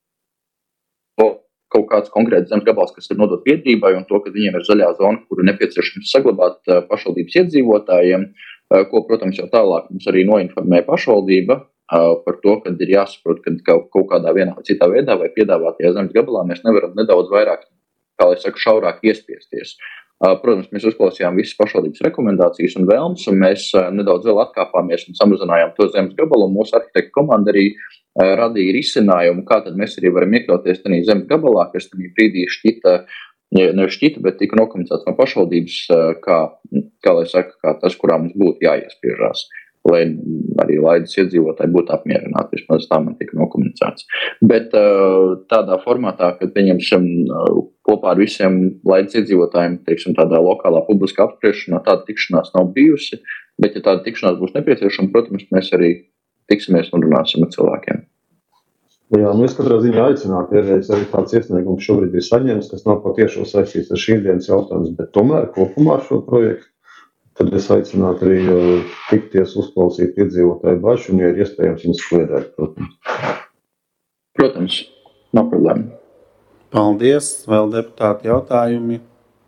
Speaker 9: kaut kāds konkrēts zemes gabals, kas ir nodot biedrībai, un to, ka viņiem ir zaļā zona, kuru nepieciešams saglabāt uh, pašvaldības iedzīvotājiem, uh, ko, protams, jau tālāk mums arī noinformēja pašvaldība uh, par to, ka ir jāsaprot, ka kaut, kaut kādā vienā vai citā veidā vai piedāvātajā zemes gabalā mēs nevaram nedaudz vairāk, kā lai saka, šaurāk iespiesties. Uh, protams, mēs uzklausījām visas pašvaldības rekomendācijas un vēlmes, un mēs uh, nedaudz vēl atkāpāmies un samazinājām to zemes gabalu, un mūsu arhitekta komanda arī uh, radīja risinājumu, kā tad mēs arī varam iekļauties tādā zemes gabalā, kas tādā brīdī šķita, ne šķita, bet tika nokomunicēts no pašvaldības, uh, kā, kā lai saka, kā tas, kurā mums būtu jāiespiežās, lai arī Laidas iedzīvotāji būtu apmierināti, vismaz tā man tika nokomunicēts. Bet uh, tādā formātā, kad pieņemsim uh, kopā ar visiem Laidas iedzīvotājiem, teiksim, tādā lokālā publiskā apspriešanā, tāda tikšanās nav bijusi, bet ja tāda tikšanās būs nepieciešama, protams, mēs arī tiksimies un runāsim ar cilvēkiem.
Speaker 8: Jā, nu es katrā ziņā aicinātu, ja arī tāds iesniegums šobrīd ir saņēmis, kas nav patiešo saistīts ar šīs dienas jautājums, bet tomēr kopumā ar šo projektu, tad es aicinātu arī uh, tikties uzklausīt iedzīvotāju bažu, un, ja ir iespējams, viņas kliedēt, protams.
Speaker 9: Protams, nav problēma.
Speaker 2: Paldies. Vēl deputāti jautājumi.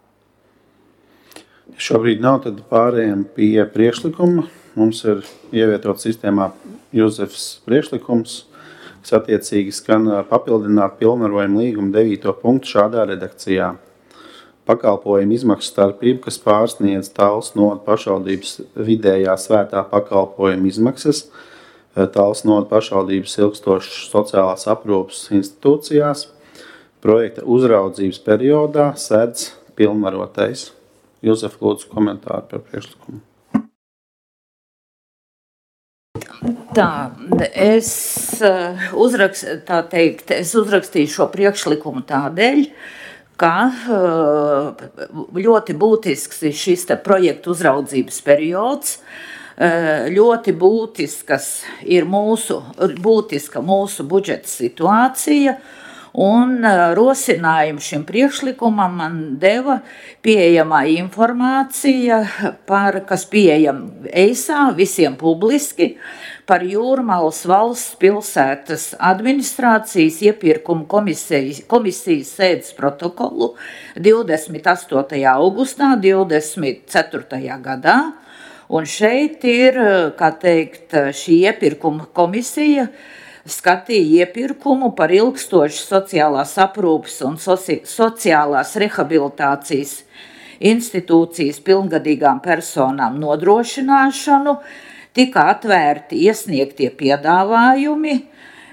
Speaker 2: Ja šobrīd nav, tad pārējiem pie priekšlikuma. Mums ir ievietots sistēmā Juzefs priekšlikums, kas attiecīgi skan papildināt pilnvarojumu līgumu devīto punktu šādā redakcijā. Pakalpojumu izmaksu starpību, kas pārsniedz Talsu novada pašvaldības vidējā svētā pakalpojuma izmaksas, Talsu novada pašvaldības ilgstošas sociālās aprūpes institūcijās, projekta uzraudzības periodā sedz pilnvarotais. Juzef, lūdzu komentāru par priekšlikumu.
Speaker 7: Tā, es, uzrakst, tā teikt, es uzrakstīju šo priekšlikumu tādēļ, ka ļoti būtisks ir šis projektu uzraudzības periods, ļoti būtiskas ir mūsu, būtiska mūsu budžeta situācija, un rosinājumu šim priekšlikumam man deva pieejamā informācija, par, kas pieejama eisā visiem publiski, par Jūrmalas valsts pilsētas administrācijas iepirkumu komisijas, komisijas sēdes protokolu divdesmit astotajā augustā divdesmit ceturtajā gadā. Un šeit ir, kā teikt, šī iepirkuma komisija skatīja iepirkumu par ilgstošu sociālās aprūpes un soci, sociālās rehabilitācijas institūcijas pilngadīgām personām nodrošināšanu, tika atvērti iesniegtie piedāvājumi,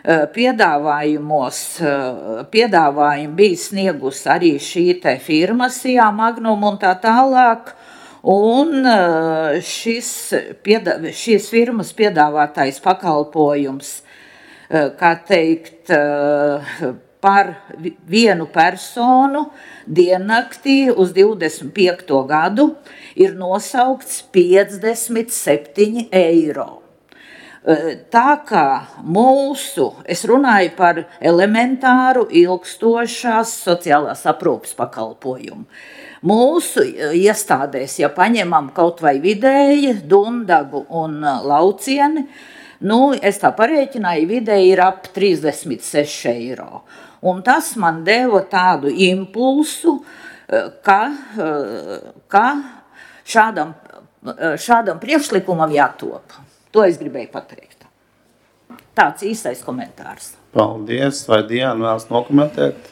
Speaker 7: piedāvājumos, piedāvājumu bija sniegus arī šī te firma Sijā Magnum un tā tālāk. Un šis, pieda, šīs firmas piedāvātais pakalpojums, kā teikt, par vienu personu diennaktī uz divdesmit piekto gadu ir nosaukts piecdesmit septiņi eiro. Tā kā mūsu, es runāju par elementāru ilgstošās sociālās aprūpes pakalpojumu. Mūsu iestādēs, ja paņemam kaut vai vidēji, Dundagu un Laucieni, nu, es tā parēķināju, vidēji ir ap trīsdesmit seši eiro. Un tas man deva tādu impulsu, ka, ka šādam, šādam priekšlikumam jātop. To es gribēju pateikt. Tāds īstais komentārs.
Speaker 2: Paldies. Vai Diana vēlas nokomentēt?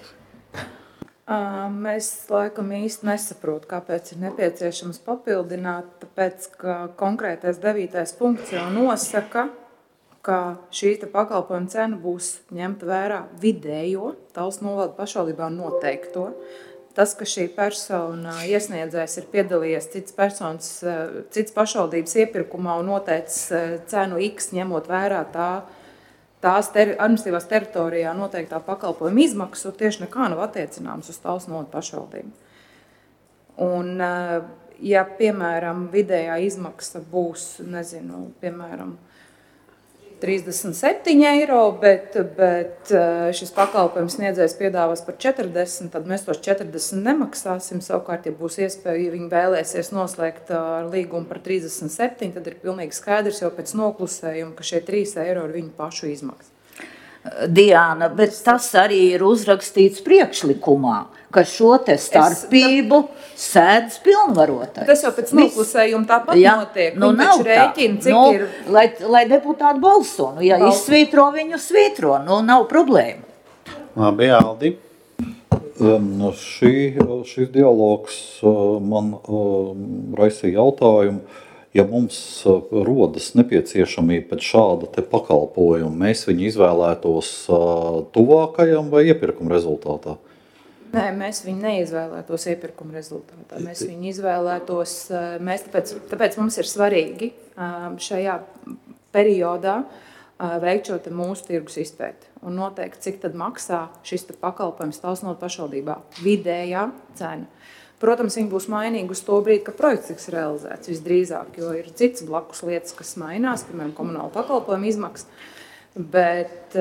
Speaker 4: Mēs laikam īsti nesaprotu, kāpēc ir nepieciešams papildināt, tāpēc, ka konkrētais devītais punkts jau nosaka, ka šī pakalpojuma cena būs ņemta vērā vidējo Talsu novada pašvaldībā noteikto. Tas, ka šī persona iesniedzējs ir piedalījies cits personas, cits pašvaldības iepirkumā un noteicis cenu X, ņemot vērā tā, tās ter, administratīvās teritorijā noteiktā pakalpojuma izmaksu, tieši nekā nav attiecināms uz Talsu novada pašvaldību. Un, ja, piemēram, vidējā izmaksa būs, nezinu, piemēram, trīsdesmit septiņi eiro, bet, bet šis pakalpojums sniedzējs piedāvās par četrdesmit, tad mēs tos četrdesmit nemaksāsim. Savukārt, ja būs iespēja, ja viņi vēlēsies noslēgt līgumu par trīsdesmit septiņi, tad ir pilnīgi skaidrs jau pēc noklusējuma, ka šie trīs eiro ir viņu pašu izmaksa.
Speaker 7: Diana, bet tas arī ir uzrakstīts priekšlikumā, ka šo te starpību es, sēdz pilnvarotais.
Speaker 4: Tas jau pēc noklusējuma tāpat ja, notiek.
Speaker 7: Nu,
Speaker 4: nav rēķina, cik
Speaker 7: nu,
Speaker 4: ir...
Speaker 7: Lai, lai deputāti balso. Nu, ja Balso. Izsvītro, viņu svītro. Nu, nav problēma.
Speaker 2: Labi, Aldi.
Speaker 3: Um, šī, šis dialogs uh, man uh, raisīja jautājumu. Ja mums uh, rodas nepieciešamība pēc šāda te pakalpojuma, mēs viņu izvēlētos uh, tuvākajam vai iepirkuma rezultātā?
Speaker 4: Nē, mēs viņu neizvēlētos iepirkuma rezultātā. Mēs viņu izvēlētos, mēs tāpēc, tāpēc mums ir svarīgi šajā periodā veikt šo te mūsu tirgus izpēti un noteikt, cik tad maksā šis te pakalpojums Talsu novada pašvaldībā vidējā cena. Protams, viņi būs mainīgi uz to brīdi, ka projekts tiks realizēts visdrīzāk, jo ir cits blakus lietas, kas mainās, piemēram, komunāla pakalpojuma izmaksas, bet...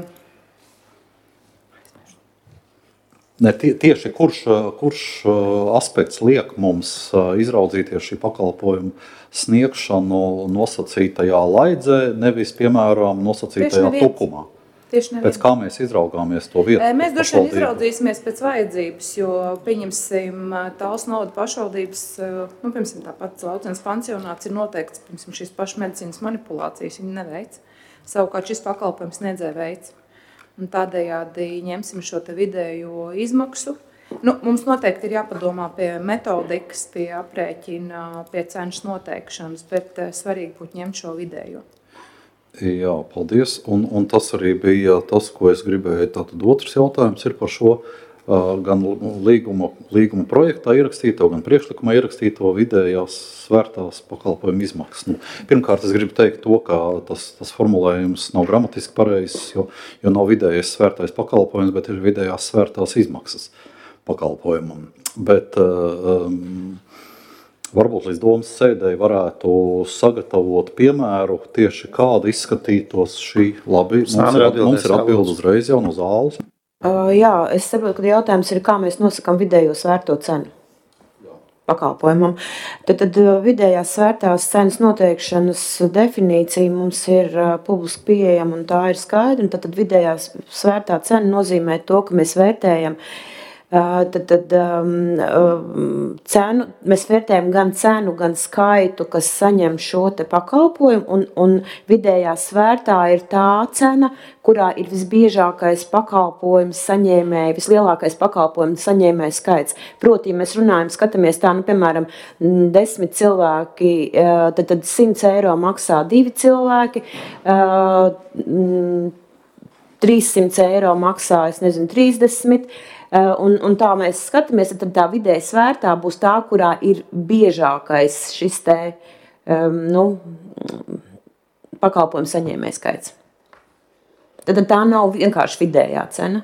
Speaker 3: Ne, tie, tieši kurš, kurš aspekts liek mums izraudzīties šī pakalpojuma sniegšanu nosacītajā laidzē, nevis, piemēram, nosacītajā tukumā? Pēc kā mēs izraugāmies to vietu?
Speaker 4: Mēs droši vien izraudzīsimies pēc vajadzības, jo, pieņemsim, Talsu novada pašvaldības, nu, piemēram, tāpat Laucenes pansionāts ir noteikts, piemēram, šīs pašas medicīnas manipulācijas viņi neveic. Savukārt šis pakalpojums sniedzēja veids. Un tādējādi ņemsim šo te vidējo izmaksu. Nu, mums noteikti ir jāpadomā pie metodikas, pie aprēķina, pie cenas noteikšanas, bet svarīgi būtu ņemt šo vidējo.
Speaker 3: Jā, paldies. Un, un tas arī bija tas, ko es gribēju. Tātad otrs jautājums ir par šo uh, gan līguma, līguma projektā ierakstīto, gan priekšlikumā ierakstīto vidējās svērtās pakalpojuma izmaksas. Nu, pirmkārt, es gribu teikt to, ka tas, tas formulējums nav gramatiski pareizs, jo, jo nav vidējais svērtais pakalpojums, bet ir vidējās svērtās izmaksas pakalpojumam. Bet... Uh, um, Varbūt līdz domas sēdēji varētu sagatavot piemēru tieši kāda izskatītos šī labi. Mums ir, mums ir atbildi uzreiz jau no zāles.
Speaker 11: Uh, jā, es saprotu, ka jautājums ir, kā mēs nosakām vidējo svērto cenu pakalpojumam. Tad, tad vidējās svērtās cenas noteikšanas definīcija mums ir uh, publiski pieejama un tā ir skaidra. Tad, tad vidējās svērtā cena nozīmē to, ka mēs vērtējam Tad, tad um, cenu, mēs vērtējam gan cenu, gan skaitu, kas saņem šo te pakalpojumu, un, un vidējā svērtā ir tā cena, kurā ir visbiežākais pakalpojums saņēmēji, vislielākais pakalpojums saņēmēji skaits. Proti, ja mēs runājam, skatāmies tā, nu, piemēram, desmit cilvēki, tad, tad simts eiro maksā divi cilvēki, trīssimts eiro maksā, es nezinu, trīsdesmit, un, un tā mēs skatāmies, tad tā vidēji svērtā būs tā, kurā ir biežākais šis te, nu, pakalpojumu saņēmēju skaits. Tad tā nav vienkārši vidējā cena.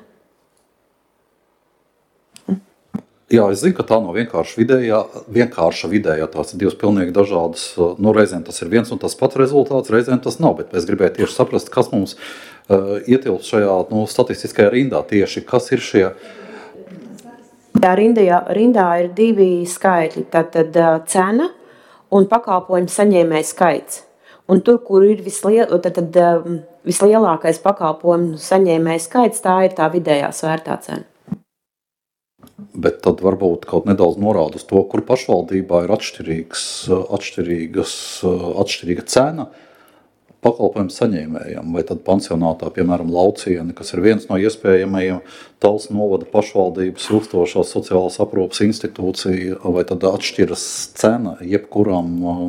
Speaker 3: Jā, es zinu, ka tā nav vienkārši vidējā, vienkārša vidējā, tās ir divas pilnīgi dažādas, nu, reizēm tas ir viens un tas pats rezultāts, reizēm tas nav, bet es gribēju tieši saprast, kas mums uh, ietilps šajā, nu, statistiskajā rindā tieši, kas ir šie.
Speaker 11: Jā, rindā, rindā ir divi skaitļi, tātad uh, cena un pakalpojumu saņēmēju skaits. Un tur, kur ir visliel, tad, tad, uh, vislielākais pakalpojumu saņēmēju skaits, tā ir tā vidējā svērtā cena.
Speaker 3: Bet tad varbūt kaut nedaudz norāda uz to, kur pašvaldībā ir atšķirīgs, atšķirīgas, atšķirīga cena pakalpojumu saņēmējiem. Vai tad pansionātā, piemēram, Laucieni, kas ir viens no iespējamajiem Talsu novada pašvaldības ilgstošās sociālās aprūpes institūcija, vai tad atšķiras cena jebkuram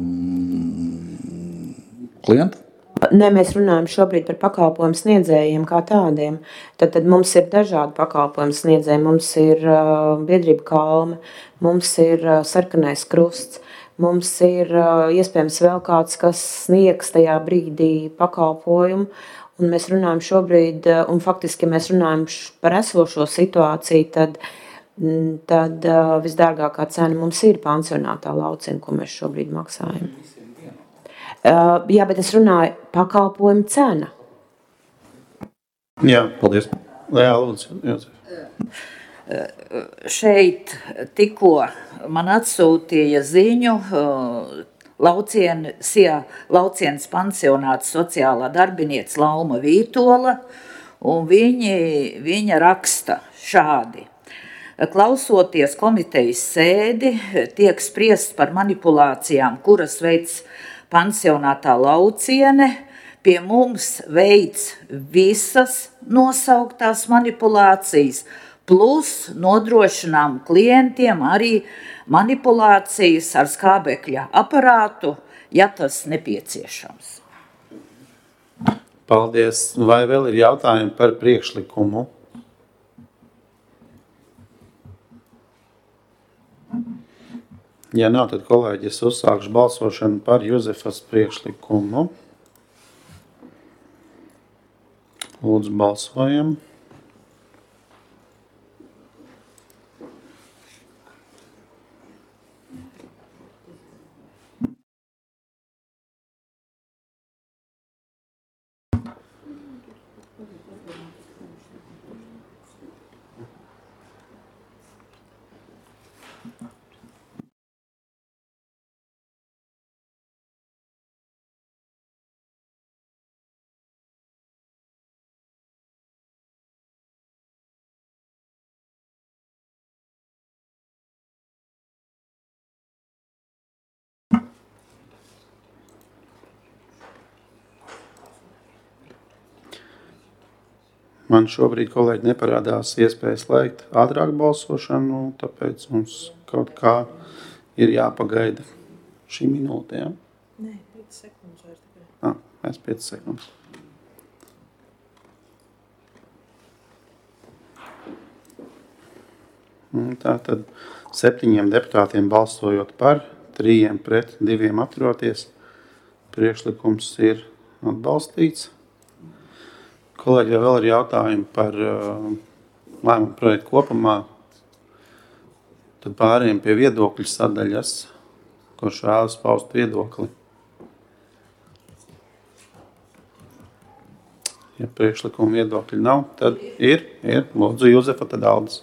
Speaker 3: um, klientam?
Speaker 11: Nē, mēs runājam šobrīd par pakalpojumu sniedzējiem kā tādiem. Tad, tad mums ir dažādi pakalpojumu sniedzēji. Mums ir uh, biedrība Kalme, mums ir uh, Sarkanais krusts, mums ir uh, iespējams vēl kāds, kas sniegs tajā brīdī pakalpojumu. Un mēs runājam šobrīd, uh, un faktiski, ja mēs runājam par esošo situāciju, tad, tad uh, visdārgākā cena mums ir pansionātā Lauciena, ko mēs šobrīd maksājam. Uh, jā, bet es runāju pakalpojumu cena.
Speaker 2: Jā,
Speaker 3: paldies.
Speaker 2: Jā, lūdzu. Jā.
Speaker 7: Šeit tikko man atsūtīja ziņu Laucienas, jā, Laucienas pansionāts sociālā darbinieca Lauma Vītola, un viņi, viņa raksta šādi. Klausoties komitejas sēdi, tiek spriests par manipulācijām, kuras veids pansionātā Lauciene, pie mums veids visas nosauktās manipulācijas, plus nodrošinām klientiem arī manipulācijas ar skābekļa aparātu, ja tas nepieciešams.
Speaker 2: Paldies. Vai vēl ir jautājumi par priekšlikumu? Ja nav, tad kolēģi, es uzsākšu balsošanu par Juzefas priekšlikumu. Lūdzu, balsojam. Man šobrīd, kolēģi, neparādās iespēja slēgt ātrāk balsošanu, tāpēc mums kaut kā ir jāpagaida šī minūte. Ja?
Speaker 4: Nē, piecas sekundes vairs tikai.
Speaker 2: Ah, mēs piecas sekundes. Tā tad septiņiem deputātiem balsojot par, trījiem pret, diviem atturoties, priekšlikums ir atbalstīts. Kolēģi, vēl ir jautājumi par uh, lēmumu projektu kopumā. Tad pārējiem pie viedokļu sadaļas, kurš vēlas paust viedokli. Ja priekšlikuma viedokļi nav, tad ir, ir. Lūdzu, Juzefa Tadaldis.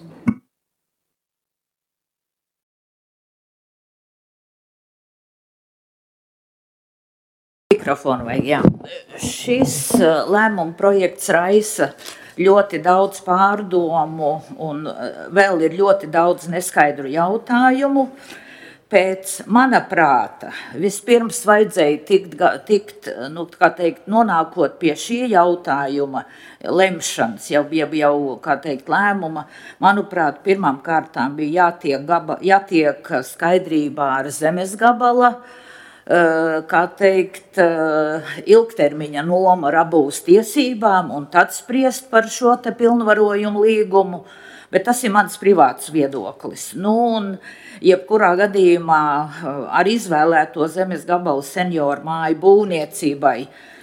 Speaker 7: Mikrofonu vajag, jā. Šis lēmuma projekts raisa ļoti daudz pārdomu un vēl ir ļoti daudz neskaidru jautājumu. Pēc mana prāta vispirms vajadzēja tikt, tikt nu, kā teikt, nonākot pie šī jautājuma lemšanas, jau, jau, jau kā teikt, lēmuma. Manuprāt, pirmām kārtām bija jātiek, gaba, jātiek skaidrībā ar zemes gabala kā teikt, ilgtermiņa noma ar abūs tiesībām un tad spriest par šo te pilnvarojumu līgumu, bet tas ir mans privāts viedoklis. Nu, un jebkurā gadījumā ar izvēlēto zemes gabalu senioru māju būvniecībai,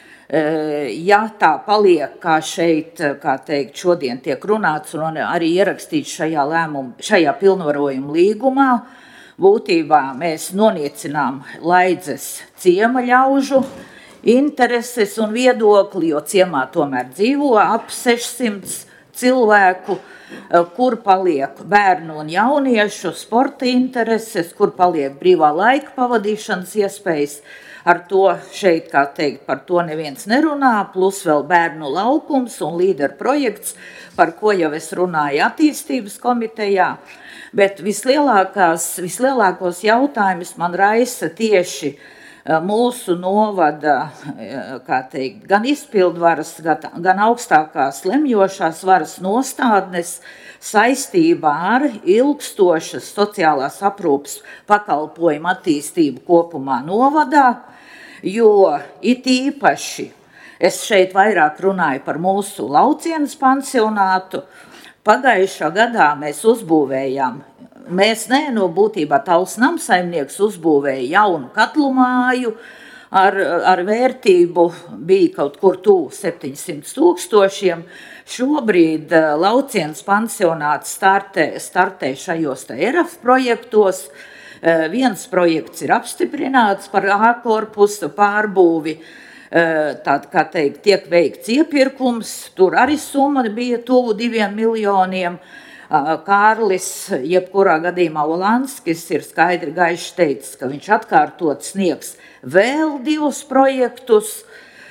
Speaker 7: ja tā paliek, kā šeit, kā teikt, šodien tiek runāts un arī ierakstīts šajā lēmumu, šajā pilnvarojuma līgumā, būtībā mēs noniecinām Laidzes ciema ļaužu intereses un viedokli, jo ciemā tomēr dzīvo ap sešsimt cilvēku, kur paliek bērnu un jauniešu sporta intereses, kur paliek brīvā laika pavadīšanas iespējas. Ar to šeit, kā teikt, par to neviens nerunā, plus vēl bērnu laukums un līderu projekts, par ko jau es runāju attīstības komitejā. Bet vislielākās, vislielākos jautājumus man raisa tieši mūsu novada, kā teikt, gan izpildvaras, gan augstākās lemjošās varas nostādnes saistībā ar ilgstošas sociālās aprūpes pakalpojumu attīstību kopumā novadā, jo it īpaši es šeit vairāk runāju par mūsu Laucienas pansionātu. Pagājušā gadā mēs uzbūvējām, mēs ne, no būtībā Tauls namsaimnieks uzbūvēja jaunu katlu māju, ar, ar vērtību bija kaut kur tuvu septiņsimt tūkstošiem. Šobrīd Laucienas pansionāts startē, startē šajos te E R A F projektos. Viens projekts ir apstiprināts par A korpusu pārbūvi, tād, kā teikt, tiek veikts iepirkums, tur arī summa bija tuvu diviem miljoniem. Kārlis, jebkurā gadījumā Olanskis, ir skaidri gaiši teicis, ka viņš atkārtot sniegs vēl divus projektus,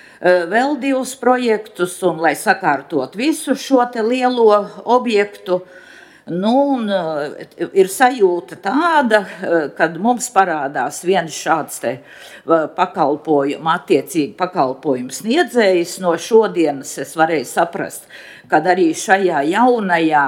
Speaker 7: vēl divus projektus, un lai sakārtot visu šo te lielo objektu, nu, un ir sajūta tāda, kad mums parādās viens šāds te pakalpojumu, attiecīgi pakalpojumu sniedzējs no šodienas, es varēju saprast, kad arī šajā jaunajā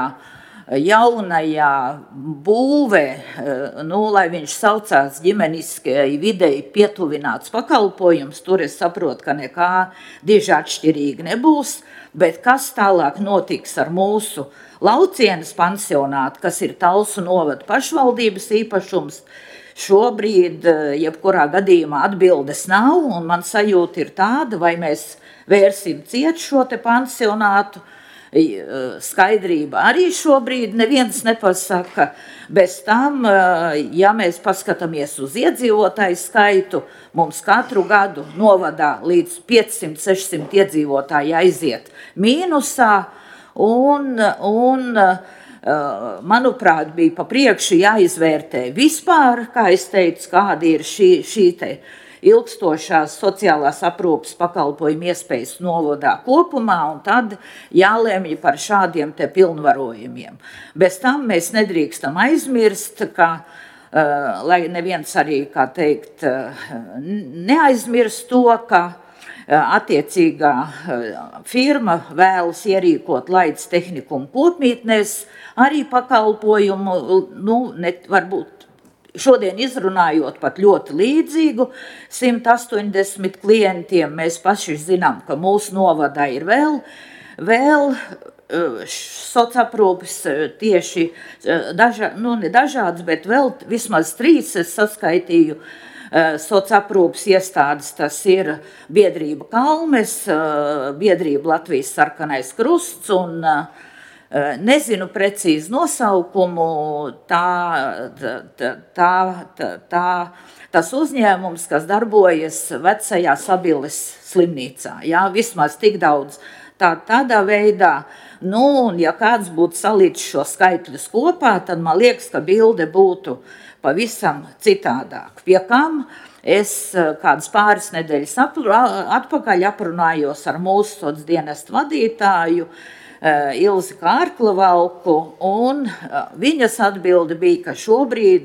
Speaker 7: jaunajā būvē, nu, lai viņš saucās ģimeniskai videi pietuvināts pakalpojums, tur es saprotu, ka nekā diži atšķirīgi nebūs, bet kas tālāk notiks ar mūsu Laucienas pansionātu, kas ir Talsu novada pašvaldības īpašums, šobrīd, jebkurā gadījumā atbildes nav, un man sajūta ir tāda, vai mēs vērsim ciet šo te pansionātu, skaidrība arī šobrīd neviens nepasaka. Bez tam, ja mēs paskatāmies uz iedzīvotāju skaitu, mums katru gadu novadā līdz piecsimt sešsimt iedzīvotāji aiziet mīnusā, un, un manuprāt, bija pa priekšu jāizvērtē vispār, kā es teicu, kādi ir šī, šī te ilgstošās sociālās aprūpes pakalpojumu iespējas novadā kopumā, un tad jālēmj par šādiem te pilnvarojumiem. Bez tam mēs nedrīkstam aizmirst, ka, uh, lai neviens arī, kā teikt, uh, neaizmirst to, ka uh, attiecīgā uh, firma vēlas ierīkot Laidas tehnikumu kopmītnēs arī pakalpojumu, nu, ne, varbūt šodien izrunājot pat ļoti līdzīgu simt astoņdesmit klientiem, mēs paši zinām, ka mūsu novadā ir vēl, vēl sociaprūpes tieši daža, nu, ne dažādas, bet vēl vismaz trīs es saskaitīju sociaprūpes iestādes. Tas ir biedrība Kalmes, biedrība Latvijas sarkanais krusts un nezinu precīzi nosaukumu, tā, tā, tā, tā, tā, tas uzņēmums, kas darbojas vecajā Sabiles slimnīcā. Jā, vismaz tik daudz tā, tādā veidā. Nu, un ja kāds būtu salīdz šo skaitļus kopā, tad man liekas, ka bilde būtu pavisam citādāk. Pie kam es kādas pāris nedēļas atpakaļ aprunājos ar mūsu soc dienestu vadītāju, Ilzi Kārklavalku, un viņas atbilde bija, ka šobrīd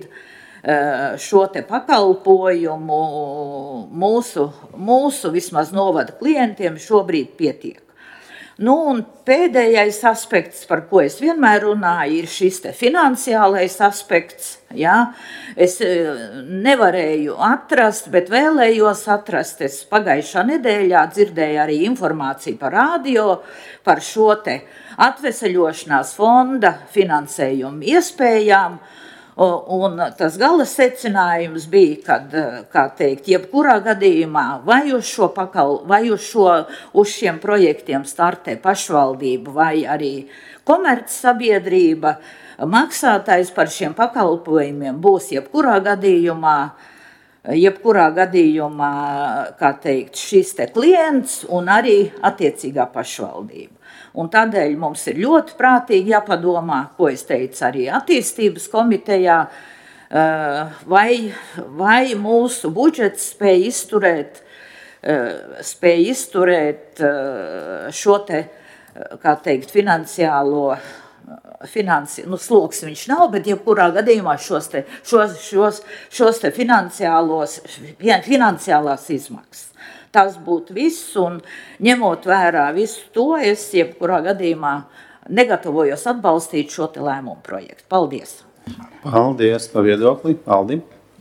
Speaker 7: šo te pakalpojumu mūsu, mūsu vismaz novada klientiem šobrīd pietiek. Nu, un pēdējais aspekts, par ko es vienmēr runāju, ir šis te finansiālais aspekts. Ja? Es nevarēju atrast, bet vēlējos atrast. Es pagājušā nedēļā dzirdēju arī informāciju par radio, par šo te atveseļošanās fonda finansējumu iespējām. Un tas gala secinājums bija, kad, kā teikt, jebkurā gadījumā vai uz šo pakal, vai uz, šo, uz šiem projektiem startē pašvaldība vai arī komercsabiedrība, maksātājs par šiem pakalpojumiem būs jebkurā gadījumā, jebkurā gadījumā, kā teikt, šis te klients un arī attiecīgā pašvaldība. Un tādēļ mums ir ļoti prātīgi jāpadomā, ko es teicu arī attīstības komitejā, vai, vai mūsu budžets spēj izturēt, spēj izturēt šo te, kā teikt, finansiālo, finansi, nu sloks viņš nav, bet jebkurā gadījumā šos te, šos, šos, šos te finansiālos, finansiālās izmaksas. Tas būtu viss, un ņemot vērā visu to, es jebkurā gadījumā negatavojos atbalstīt šo te lēmumu projektu. Paldies!
Speaker 2: Paldies par viedokli. Aldi?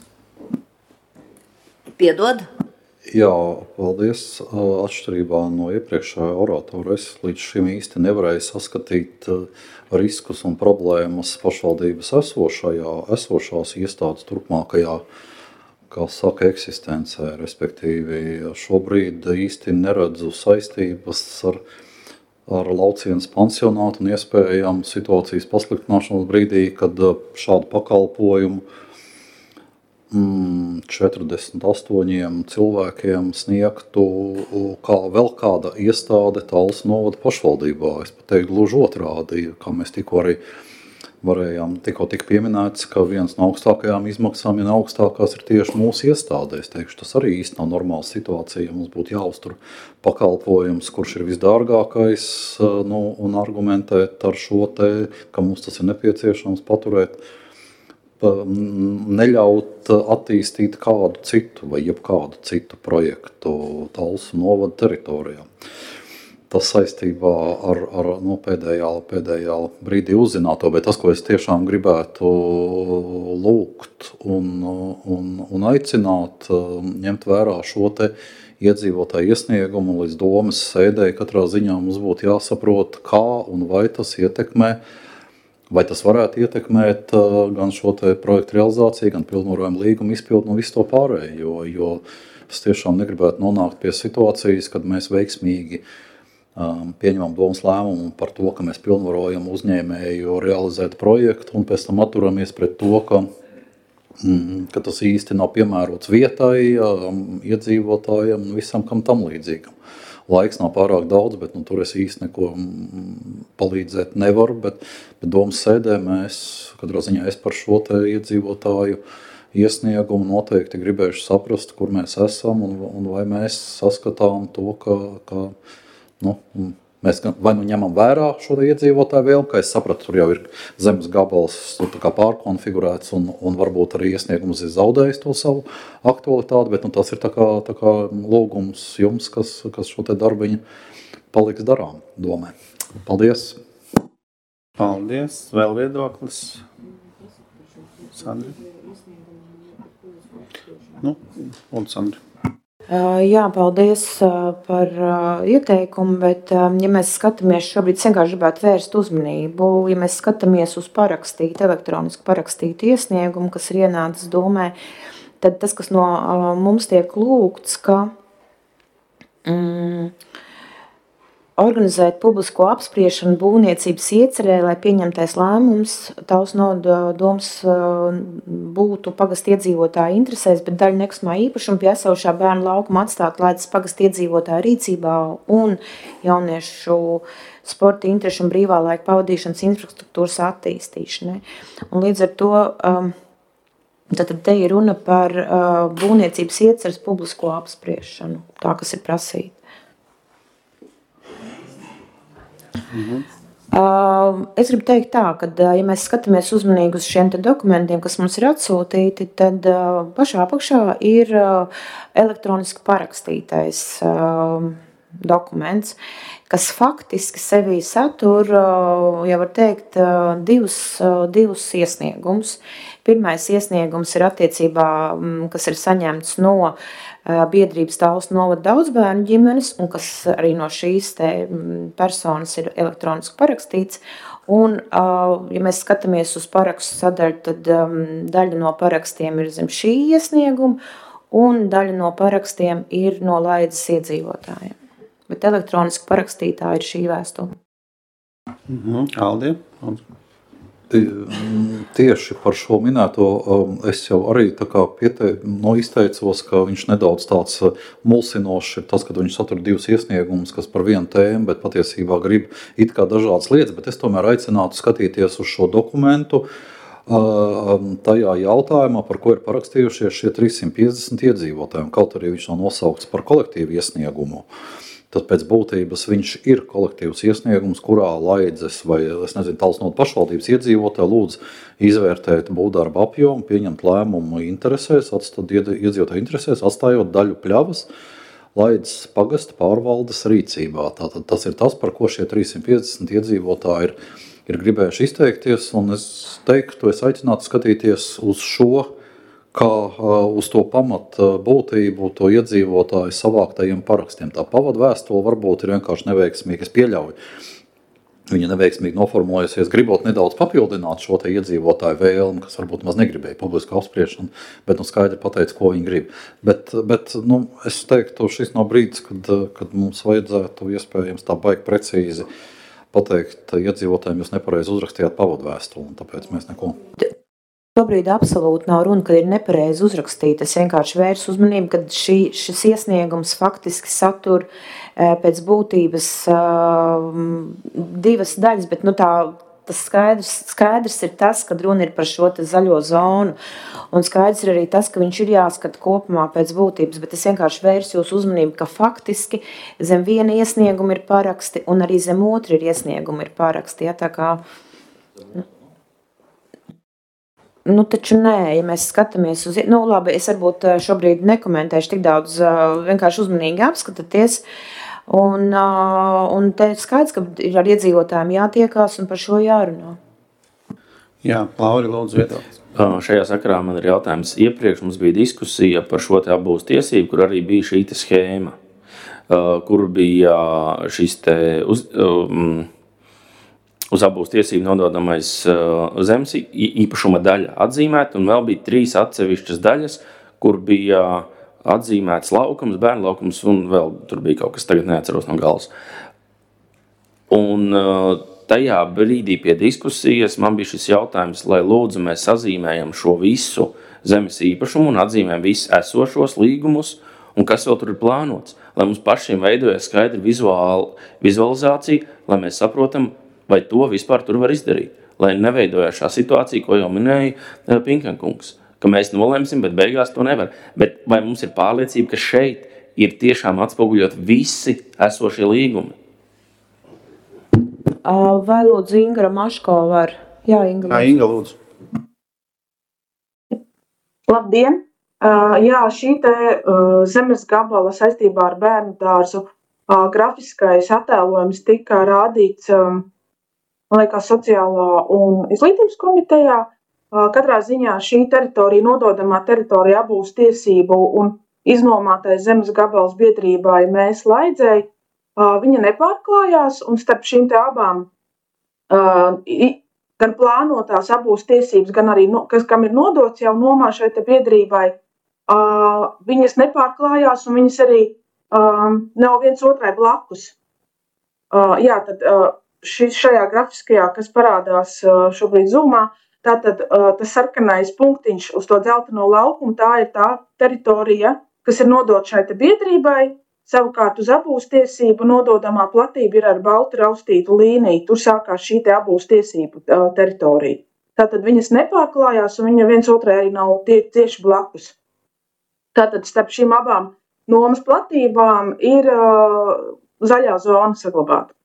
Speaker 7: Piedod?
Speaker 3: Jā, paldies. Atšķirībā no iepriekšējā oratora es līdz šim īsti nevarēju saskatīt riskus un problēmas pašvaldības esošajā, esošās iestādes turpmākajā, kā saka, eksistencē, respektīvi šobrīd īsti neredzu saistības ar, ar Laucienas pansionātu un iespējām situācijas pasliktināšanos brīdī, kad šādu pakalpojumu mm, četrdesmit astoņiem cilvēkiem sniegtu kā vēl kāda iestāde Talsu novada pašvaldībā. Es pat teiktu gluži otrādi, kā mēs tikko arī varējām, tikko tik pieminēts, ka viens no augstākajām izmaksām, ja ne augstākās, ir tieši mūsu iestādēs. Teikšu, tas arī īsti nav normāla situācija, ja mums būtu jāuztur pakalpojums, kurš ir visdārgākais, nu, un argumentēt ar šo te, ka mums tas ir nepieciešams paturēt, neļaut attīstīt kādu citu vai jebkādu citu projektu Talsu novada teritorijā. Tas saistībā ar, ar no pēdējā, pēdējā brīdī uzzināto, bet tas, ko es tiešām gribētu lūgt un, un, un aicināt, ņemt vērā šo te iedzīvotāju iesniegumu līdz domas sēdēji, katrā ziņā mums būtu jāsaprot, kā un vai tas ietekmē, vai tas varētu ietekmēt gan šo te projektu realizāciju, gan pilnvarojumu līgumu izpildu un visu to pārējo, jo, jo es tiešām negribētu nonākt pie situācijas, kad mēs veiksmīgi pieņemam domas lēmumu par to, ka mēs pilnvarojam uzņēmēju realizēt projektu un pēc tam atturamies pret to, ka, ka tas īsti nav piemērots vietai, iedzīvotājiem un visam, kam tam līdzīgam. Laiks nav pārāk daudz, bet nu, tur es īsti neko palīdzēt nevaru, bet, bet domas sēdē mēs, katrā ziņā es par šo te iedzīvotāju iesniegumu noteikti gribēšu saprast, kur mēs esam un, un vai mēs saskatām to, ka, ka Nu, mēs vai nu ņemam vērā šo iedzīvotāju vēlmu, kā es sapratu, tur jau ir zemes gabals tā kā pārkonfigurēts un, un varbūt arī iesniegums ir zaudējis to savu aktualitāti, bet nu, tas ir tā kā, tā kā lūgums jums, kas, kas šo te darbiņu paliks darām, domē. Paldies!
Speaker 2: Paldies! Vēl viedoklis? Sandri? Nu, un Sandri.
Speaker 11: Jā, paldies par ieteikumu, bet ja mēs skatāmies šobrīd, es vienkārši gribētu vērst uzmanību, ja mēs skatāmies uz parakstīt, elektroniski parakstīt iesniegumu, kas ir ienācis domē, tad tas, kas no mums tiek lūgts, ka mm, organizēt publisko apspriešanu būvniecības iecerē, lai pieņemtais lēmums Talsu novada domas būtu pagasta iedzīvotāju interesēs, bet daļu nekustamā īpašuma pie esošā bērnu laukuma atstāt laikas pagasta iedzīvotāju rīcībā un jauniešu sporta interešu un brīvā laika pavadīšanas infrastruktūras attīstīšanai. Un līdz ar to tad te ir runa par būvniecības ieceres publisko apspriešanu, tā kas ir prasīta. Mhm. Es gribu teikt tā, ka, ja mēs skatāmies uzmanīgi uz šiem te dokumentiem, kas mums ir atsūtīti, tad pašā apakšā ir elektroniski parakstītais dokuments, kas faktiski sevī satur, jau var teikt, divus, divus iesniegumus. Pirmais iesniegums ir attiecībā, kas ir saņemts no biedrības Talsu novada daudzbērnu ģimenes, un kas arī no šīs te personas ir elektroniski parakstīts. Un, ja mēs skatāmies uz parakstu sadaļu, tad daļa no parakstiem ir zem šī iesnieguma, un daļa no parakstiem ir no Laidzes iedzīvotājiem. Bet elektroniski parakstītā ir šī vēstule.
Speaker 2: Mhm, Aldi?
Speaker 3: Tieši par šo minēto es jau arī tā kā piete, no izteicos, ka viņš nedaudz tāds mulsinošs ir tas, ka viņš satur divus iesniegumus, kas par vienu tēmu, bet patiesībā grib it kā dažādas lietas, bet es tomēr aicinātu skatīties uz šo dokumentu tajā jautājumā, par ko ir parakstījušies šie trīs simt piecdesmit iedzīvotāji, kaut arī viņš nav nosaukts par kolektīvu iesniegumu. Tad pēc būtības viņš ir kolektīvs iesniegums, kurā Laidzes vai, es nezinu, Talsu novada pašvaldības iedzīvotāji lūdz izvērtēt būvdarba apjomu, pieņemt lēmumu interesēs, atstāt iedzīvotāju interesēs, atstājot daļu pļavas Laidzes pagasta pārvaldes rīcībā. Tātad tas ir tas, par ko šie trīs simt piecdesmit iedzīvotāji ir, ir gribējuši izteikties, un es teiktu, es aicinātu skatīties uz šo, kā uz to pamat būtību, to iedzīvotāju savāktajiem parakstiem. Tā pavadu vēstule varbūt ir vienkārši neveiksmīga, es pieļauju. Viņa neveiksmīgi noformulējusies, gribot nedaudz papildināt šo te iedzīvotāju vēlmi, kas varbūt maz negribēja publisku apspriešanu, bet nu skaidri pateica, ko viņi grib. Bet, bet nu, es teiktu, šis nav brīdis, kad, kad mums vajadzētu iespējams tā baigi precīzi pateikt iedzīvotājiem, jūs nepareizi uzrakstījāt pavadu vēstuli, un tāpēc mēs neko...
Speaker 11: Šobrīd absolūti nav runa, kad ir nepareizi uzrakstīta. Es vienkārši vērsu uzmanību, ka šī, šis iesniegums faktiski satur pēc būtības divas daļas, bet nu, tā, tas skaidrs, skaidrs ir tas, kad runa ir par šo te zaļo zonu. Un skaidrs ir arī tas, ka viņš ir jāskata kopumā pēc būtības, bet es vienkārši vērsu jūsu uzmanību, ka faktiski zem viena iesnieguma ir paraksti un arī zem otra ir iesnieguma ir paraksti. Ja, tā kā... Nu, taču nē, ja mēs skatāmies uz... Nu, labi, es varbūt šobrīd nekomentēšu tik daudz, vienkārši uzmanīgi apskatāties. Un, un te skaidrs, ka ir ar iedzīvotājiem jātiekās un par šo jārunā.
Speaker 2: Jā, Lauri, lūdzu viedoklis.
Speaker 6: Šajā sakarā man ir jautājums. Iepriekš mums bija diskusija par šo te apbūves tiesību, kur arī bija šī te schēma, kur bija šis te... Uz, um, uz apbūves tiesību nododamais zemes īpašuma daļa atzīmēta, un vēl bija trīs atsevišķas daļas, kur bija atzīmēts laukums, bērnu laukums, un vēl tur bija kaut kas, tagad neatceros no galvas. Un tajā brīdī pie diskusijas man bija šis jautājums, lai lūdzu mēs sazīmējam šo visu zemes īpašumu un atzīmējam visus esošos līgumus, un kas vēl tur ir plānots, lai mums pašiem veidojas skaidri vizuāli, vizualizācija, lai mēs saprotam, vai to vispār tur var izdarīt, lai neveidojās šā situācija, ko jau minēja Pinkenkungs, ka mēs nolemsim, bet beigās to nevar. Bet vai mums ir pārliecība, ka šeit ir tiešām atspoguļot visi esošie līgumi?
Speaker 11: Vai lūdzu Ingra Maško var? Jā, Inga.
Speaker 2: Jā, Inga, lūdzu.
Speaker 12: Labdien! Jā, šī te zemes gabala saistībā ar bērnu dārzu grafiskais attēlojums tika rādīts man liekas, sociālā un izglītības komitejā. Katrā ziņā šī teritorija, nododamā teritorija apbūves tiesību un iznomātais zemes gabals biedrībai Mēs Laidzei, viņa nepārklājās, un starp šīm te abām gan plānotās apbūves tiesības, gan arī, kas, kam ir nodots jau nomā šai te biedrībai, viņas nepārklājās, un viņas arī nav viens otrai blakus. Jā, tad šis šajā grafiskajā, kas parādās šobrīd Zoomā, tātad tas sarkanais punktiņš uz to dzelteno laukumu, tā ir tā teritorija, kas ir nodot šai te biedrībai, savukārt uz apbūves tiesību nododamā platība ir ar baltu raustītu līniju, tur sākās šī te apbūves tiesību teritorija. Tātad viņas nepārklājās un viņa viens otrai arī nav tie, tieši blakus. Tātad starp šīm abām nomas platībām ir uh, zaļā zona saglabāta.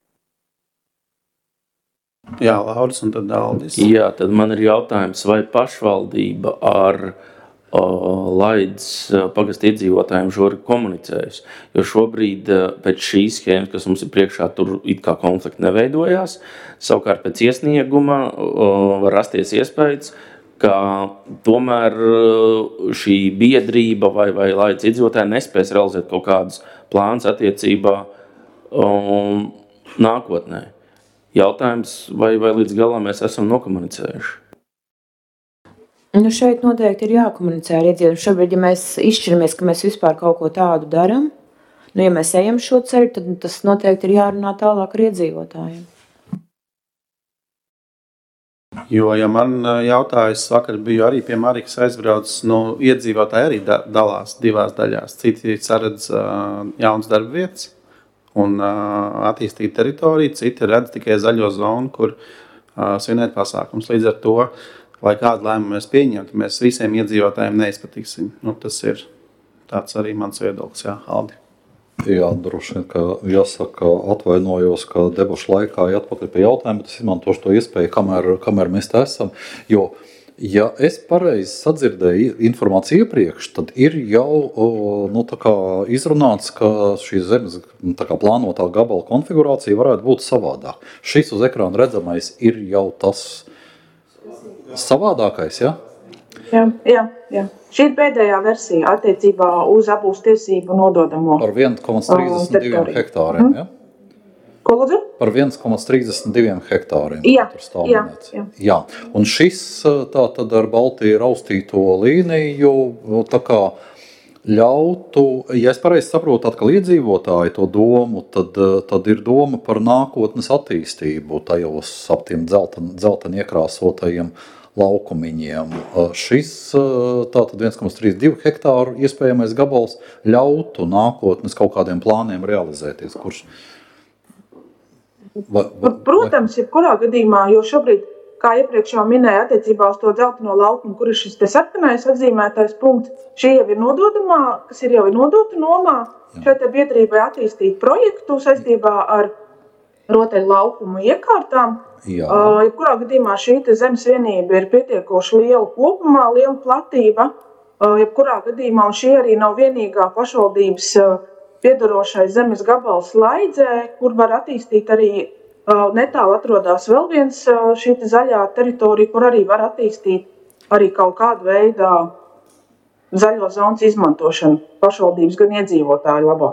Speaker 2: Jā, Lauris un tad Aldis.
Speaker 6: Jā, tad man ir jautājums, vai pašvaldība ar Laids pagasta iedzīvotājiem šo ir komunicējis. Jo šobrīd pēc šīs schēmas, kas mums ir priekšā, tur it kā konflikti neveidojās. Savukārt pēc iesnieguma var rasties iespējas, ka tomēr šī biedrība vai, vai laids iedzīvotāji nespēs realizēt kaut kādus plāns attiecībā um, nākotnē. Jautājums, vai, vai līdz galam mēs esam nokomunicējuši?
Speaker 11: Nu šeit noteikti ir jākomunicē ar iedzīvotājiem. Šobrīd, ja mēs izšķiramies, ka mēs vispār kaut ko tādu darām, nu, ja mēs ejam šo ceļu, tad tas noteikti ir jārunā tālāk ar iedzīvotājiem.
Speaker 2: Jo, ja man jautājas, vakar biju arī pie Marikas aizbraucis, nu, iedzīvotāji arī da- dalās divās daļās. Citi saredz uh, jauns darba vietas un uh, attīstīt teritoriju, citi redz tikai zaļo zonu, kur uh, svinēt pasākums. Līdz ar to, lai kādu lēmumu mēs pieņemtu, mēs visiem iedzīvotājiem neizpatiksim. Nu, tas ir tāds arī mans viedoklis, jā, Aldi.
Speaker 3: Jā, droši vien, ka jāsaka, atvainojos, ka debašu laikā jāatpakaļ pie jautājuma, bet es izmantošu to iespēju, kamēr, kamēr mēs te esam. Jo, ja es pareizi sadzirdēju informāciju iepriekš, tad ir jau nu, tā kā izrunāts, ka šī zemes tā kā plānotā gabala konfigurācija varētu būt savādāk. Šis uz ekrāna redzamais ir jau tas savādākais, ja?
Speaker 12: Jā, jā, jā. Šī ir pēdējā versija attiecībā uz apgūst tiesību nododamo
Speaker 3: par viens komats trīsdesmit divi hektāriem, ja?
Speaker 12: Ko lūdzu?
Speaker 3: Par viens komats trīsdesmit divi hektāriem.
Speaker 12: Jā, jā, jā.
Speaker 3: Jā, un šis tā tad ar Baltiju raustīto līniju, tā kā ļautu, ja es pareizi saprotu atkal iedzīvotāju to domu, tad, tad ir doma par nākotnes attīstību tajos ap tiem dzelten, dzelten iekrāsotajiem laukumiņiem. Šis tātad viens komats trīsdesmit divi hektāru iespējamais gabals ļautu nākotnes kaut kādiem plāniem realizēties, kurš... Vai, vai,
Speaker 12: Protams, jebkurā gadījumā, jo šobrīd, kā iepriekš jau minēja, attiecībā uz to dzelteno laukumu, kur ir šis te sarkanais atzīmētais punkts, šī jau ir nododamā, kas ir jau ir nodota nomā, šeit te biedrībai attīstīt projektu saistībā ar rotaļu laukumu iekārtām. Uh, jebkurā gadījumā šī te zemes vienība ir pietiekoši liela kopumā, liela platība. Uh, jebkurā gadījumā, un šī arī nav vienīgā pašvaldības uh, piedarošais zemes gabals Laidzē, kur var attīstīt arī uh, netālu atrodās vēl viens uh, šī te zaļā teritorija, kur arī var attīstīt arī kaut kādu veidā zaļo zonas izmantošanu pašvaldības gan iedzīvotāju labā.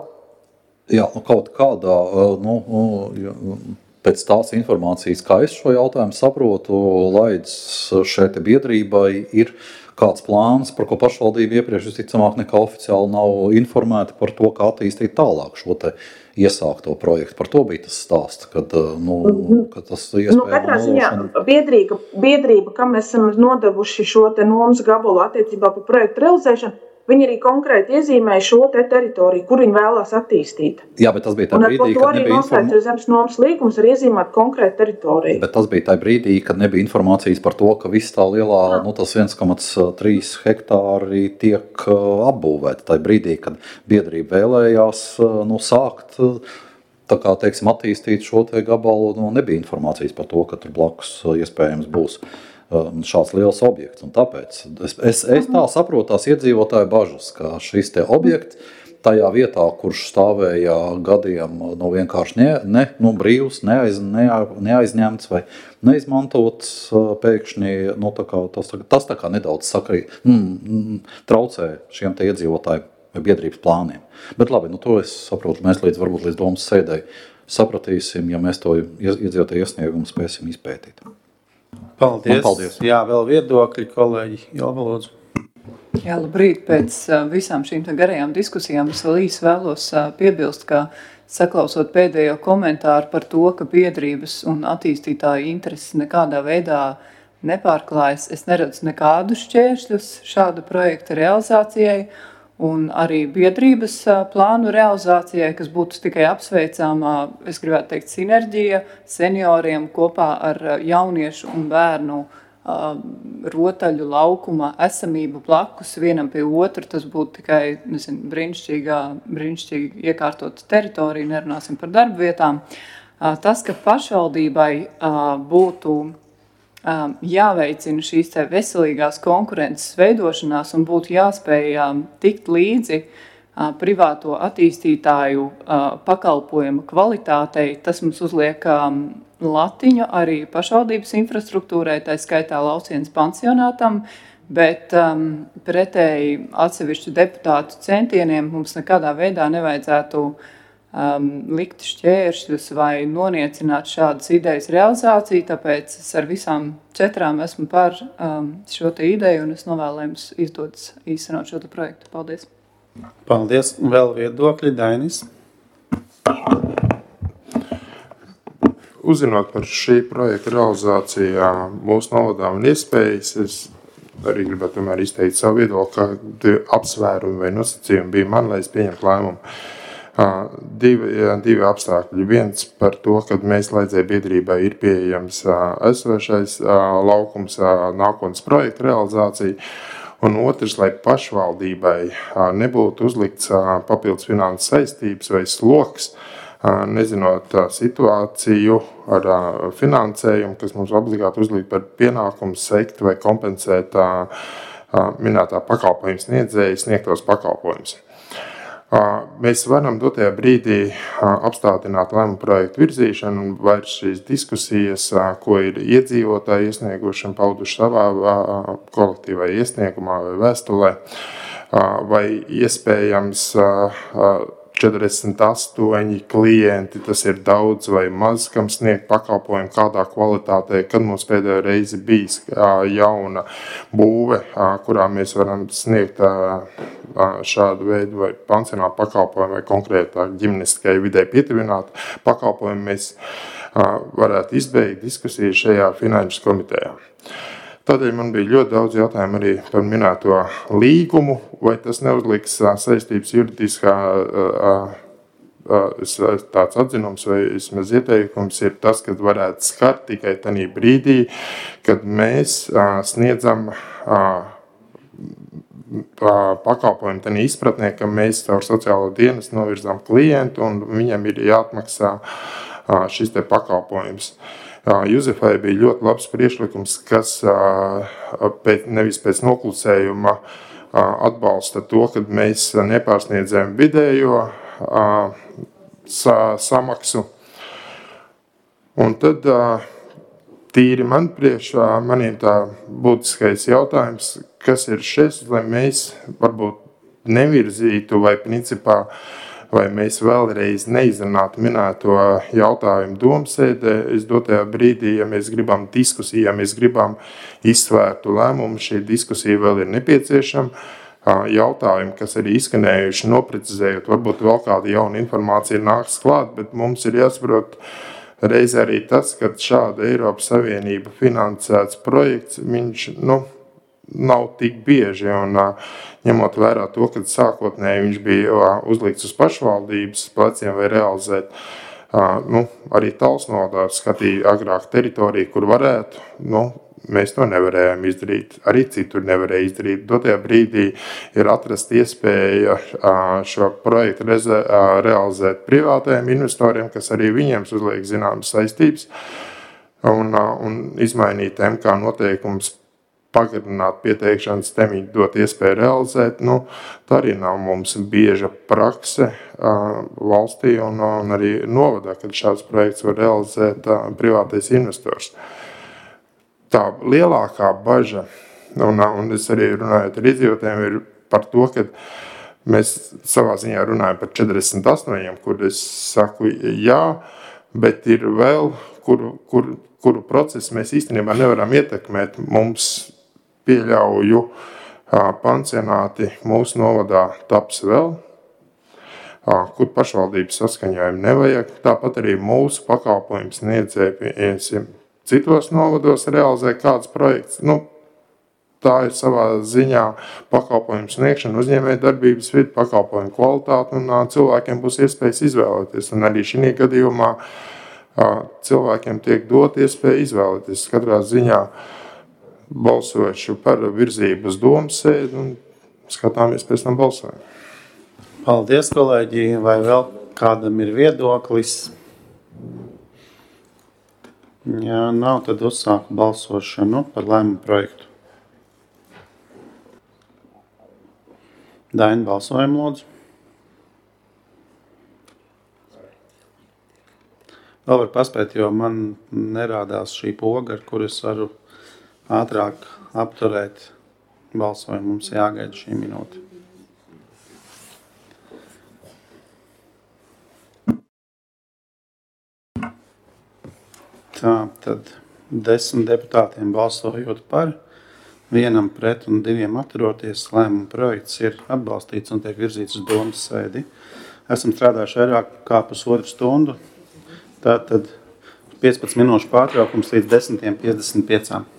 Speaker 3: Jā, nu kaut kādā, nu, nu pēc tās informācijas, kā es šo jautājumu saprotu, Laids šeit biedrībai ir kāds plāns, par ko pašvaldība iepriekš visticamāk nekā oficiāli nav informēta par to, kā attīstīt tālāk šo te iesākto projektu. Par to bija tas stāsts, kad, nu, kad tas iespējams...
Speaker 12: Nu, katrā ziņā biedrība, biedrība, kam mēs esam nodevuši šo te nomas gabalu attiecībā par projektu realizēšanu, viņi arī konkrēti iezīmēja šo te teritoriju, kur viņi vēlās attīstīt.
Speaker 3: Jā, bet tas bija tā brīdī, kad nebija
Speaker 12: informācijas. Zemes nomas līgums ar iezīmēt konkrētu teritoriju.
Speaker 3: Bet tas bija tā brīdī, kad nebija informācijas par to, ka viss tā lielā, Jā. nu tas viens komats trīs hektāri tiek apbūvēti. Tā brīdī, kad biedrība vēlējās nu, sākt tā kā, teiksim, attīstīt šo te gabalu, nu, nebija informācijas par to, ka tur blakus iespējams būs šāds liels objekts. Un tāpēc es, es, es tā saprotu tās iedzīvotāju bažas, ka šis te objekts tajā vietā, kurš stāvēja gadiem nu, vienkārši ne, ne, nu, brīvs, neaiz, ne, neaizņemts vai neizmantots pēkšņi, nu, tā kā, tas, tas tā kā nedaudz sakrī, mm, traucē šiem te iedzīvotāju biedrības plāniem. Bet labi, nu, to es saprotu, mēs līdz, varbūt līdz domas sēdēji sapratīsim, ja mēs to iedzīvotāju iesniegumu spēsim izpētīt.
Speaker 2: Paldies.
Speaker 3: paldies.
Speaker 2: Jā, vēl viedokļi, kolēģi. Jā, lūdzu.
Speaker 13: Jā, labrīt. Pēc visām šīm garajām diskusijām es vēl īsi vēlos piebilst, ka saklausot pēdējo komentāru par to, ka biedrības un attīstītāju intereses nekādā veidā nepārklājas, es neredzu nekādu šķēršļus šāda projekta realizācijai un arī biedrības plānu realizācijai, kas būtu tikai apsveicāmā, es gribētu teikt, sinerģija senioriem kopā ar jauniešu un bērnu uh, rotaļu laukuma esamību blakus vienam pie otru. Tas būtu tikai, nezinu, brīnišķīgā, brīnišķīgi iekārtot teritoriju, nerunāsim par darba vietām. Uh, tas, ka pašvaldībai uh, būtu um, jāveicina šīs te veselīgās konkurences veidošanās un būtu jāspēj um, tikt līdzi uh, privāto attīstītāju uh, pakalpojumu kvalitātei. Tas mums uzliek um, latiņu arī pašvaldības infrastruktūrai, tā skaitā Laucienas pansionātam, bet um, pretēji atsevišķu deputātu centieniem mums nekādā veidā nevajadzētu Um, likt šķēršļus vai noniecināt šādas idejas realizāciju, tāpēc es ar visām četrām esmu par um, šo te ideju un es novēlu, lai mums izdodas īstenot šo te projektu. Paldies!
Speaker 2: Paldies! Vēl viedokļi, Dainis?
Speaker 5: Uzzinot par šī projekta realizācijā mūsu novadām un iespējas, es arī gribētu tomēr izteikt savu viedokli, ka apsvērumi vai nosacījumi bija man, lai es pieņemtu lēmumu. Uh, divi, divi apstākļi. Viens par to, ka mēs slēdzēju biedrībai ir pieejams uh, esošais uh, laukums uh, nākotnes projekta realizācija, un otrs, lai pašvaldībai uh, nebūtu uzlikts uh, papildus finanses saistības vai sloks, uh, nezinot uh, situāciju ar uh, finansējumu, kas mums obligāti uzlikt par pienākumu sekt vai kompensēt uh, uh, minētā pakalpojuma sniedzēja sniegtos pakalpojumus. Mēs varam dotajā brīdī apstādināt lēmumu projektu virzīšanu un vairs šīs diskusijas, ko ir iedzīvotāji iesnieguši un pauduši savā kolektīvā iesniegumā vai vēstulē, vai iespējams četrdesmit astoņi klienti, tas ir daudz vai maz, kam sniegt pakalpojumu kādā kvalitātē, kad mums pēdējo reizi bijis jauna būve, kurā mēs varam sniegt šādu veidu vai pansionātu pakalpojumu vai konkrētāk ģimeniskai vidē pietuvinātu pakalpojumu, mēs varētu izbeigt diskusiju šajā finanšu komitejā. Tādēļ man bija ļoti daudz jautājumu arī par minēto līgumu, vai tas neuzliks saistības juridiskā tāds atzinums vai vismaz ieteikums ir tas, ka varētu skart tikai tajā brīdī, kad mēs sniedzam pakalpojumu tajā izpratnē, ka mēs caur sociālo dienestu novirzām klientu un viņam ir jāatmaksā šis te pakalpojums. Juzefai bija ļoti labs priekšlikums, kas pēc, nevis pēc noklusējuma atbalsta to, ka mēs nepārsniedzējam vidējo samaksu. Un tad tīri man priekšā, maniem tā būtiskais jautājums, kas ir šis, lai mēs varbūt nevirzītu vai principā vai mēs vēlreiz neizrunātu minēto jautājumu domsēdē. Es dotajā brīdī, ja mēs gribam diskusiju, ja mēs gribam izsvērtu lēmumu, šī diskusija vēl ir nepieciešama. Jautājumi, kas arī izskanējuši, noprecizējot, varbūt vēl kāda jauna informācija nāks klāt, bet mums ir jāsaprot reiz arī tas, ka šāda Eiropas Savienība finansēts projekts, viņš, nu, nav tik bieži, un ņemot vērā to, ka sākotnēji viņš bija uzlikts uz pašvaldības pleciem vai realizēt, nu, arī Talsnodā skatīja agrāk teritoriju, kur varētu, nu, mēs to nevarējām izdarīt, arī citur nevarēja izdarīt. Dotajā brīdī ir atrast iespēja šo projektu realizēt privātajiem investoriem, kas arī viņiem uzliek zināmas saistības, un, un izmainīt M K noteikums, pagarināt pieteikšanas termiņu, dot iespēju realizēt. Nu, tā arī nav mums bieža prakse uh, valstī un, un arī novadā, kad šāds projekts var realizēt uh, privātais investors. Tā lielākā baža, un, un es arī runājot ar iedzīvotājiem, ir par to, ka mēs savā ziņā runājam par četrdesmit astoņiem, kur es saku jā, bet ir vēl, kuru, kur, kuru procesu mēs īstenībā nevaram ietekmēt. Mums pieļauju pansionāti mūsu novadā taps vēl, kur pašvaldības saskaņojumu nevajag. Tāpat arī mūsu pakalpojums sniedzēji citos novados realizē kāds projekts. Nu, tā ir savā ziņā pakalpojumu sniegšana, uzņēmēja darbības vidi, pakalpojumu kvalitāte, un cilvēkiem būs iespējas izvēlēties. Un arī šī gadījumā cilvēkiem tiek dot iespēja izvēlēties. Katrā ziņā balsošu par virzību uz domas sēdi un skatāmies pēc tam balsojumu.
Speaker 2: Paldies, kolēģi. Vai vēl kādam ir viedoklis? Ja nav, tad uzsāku balsošanu par lēmumu projektu. Daina, balsojam, lūdzu. Vēl var paspēt, jo man nerādās šī poga, ar kur es varu ātrāk apturēt balsojumu. Mums jāgaida šī minūte. Tā, tad desmit deputātiem balsojot par, vienam pret un diviem atturoties, lēmuma projekts ir atbalstīts un tiek virzīts uz domas sēdi. Esam strādājuši vairāk kā pusotru stundu, tātad piecpadsmit minūšu pārtraukums līdz desmit piecdesmit pieci.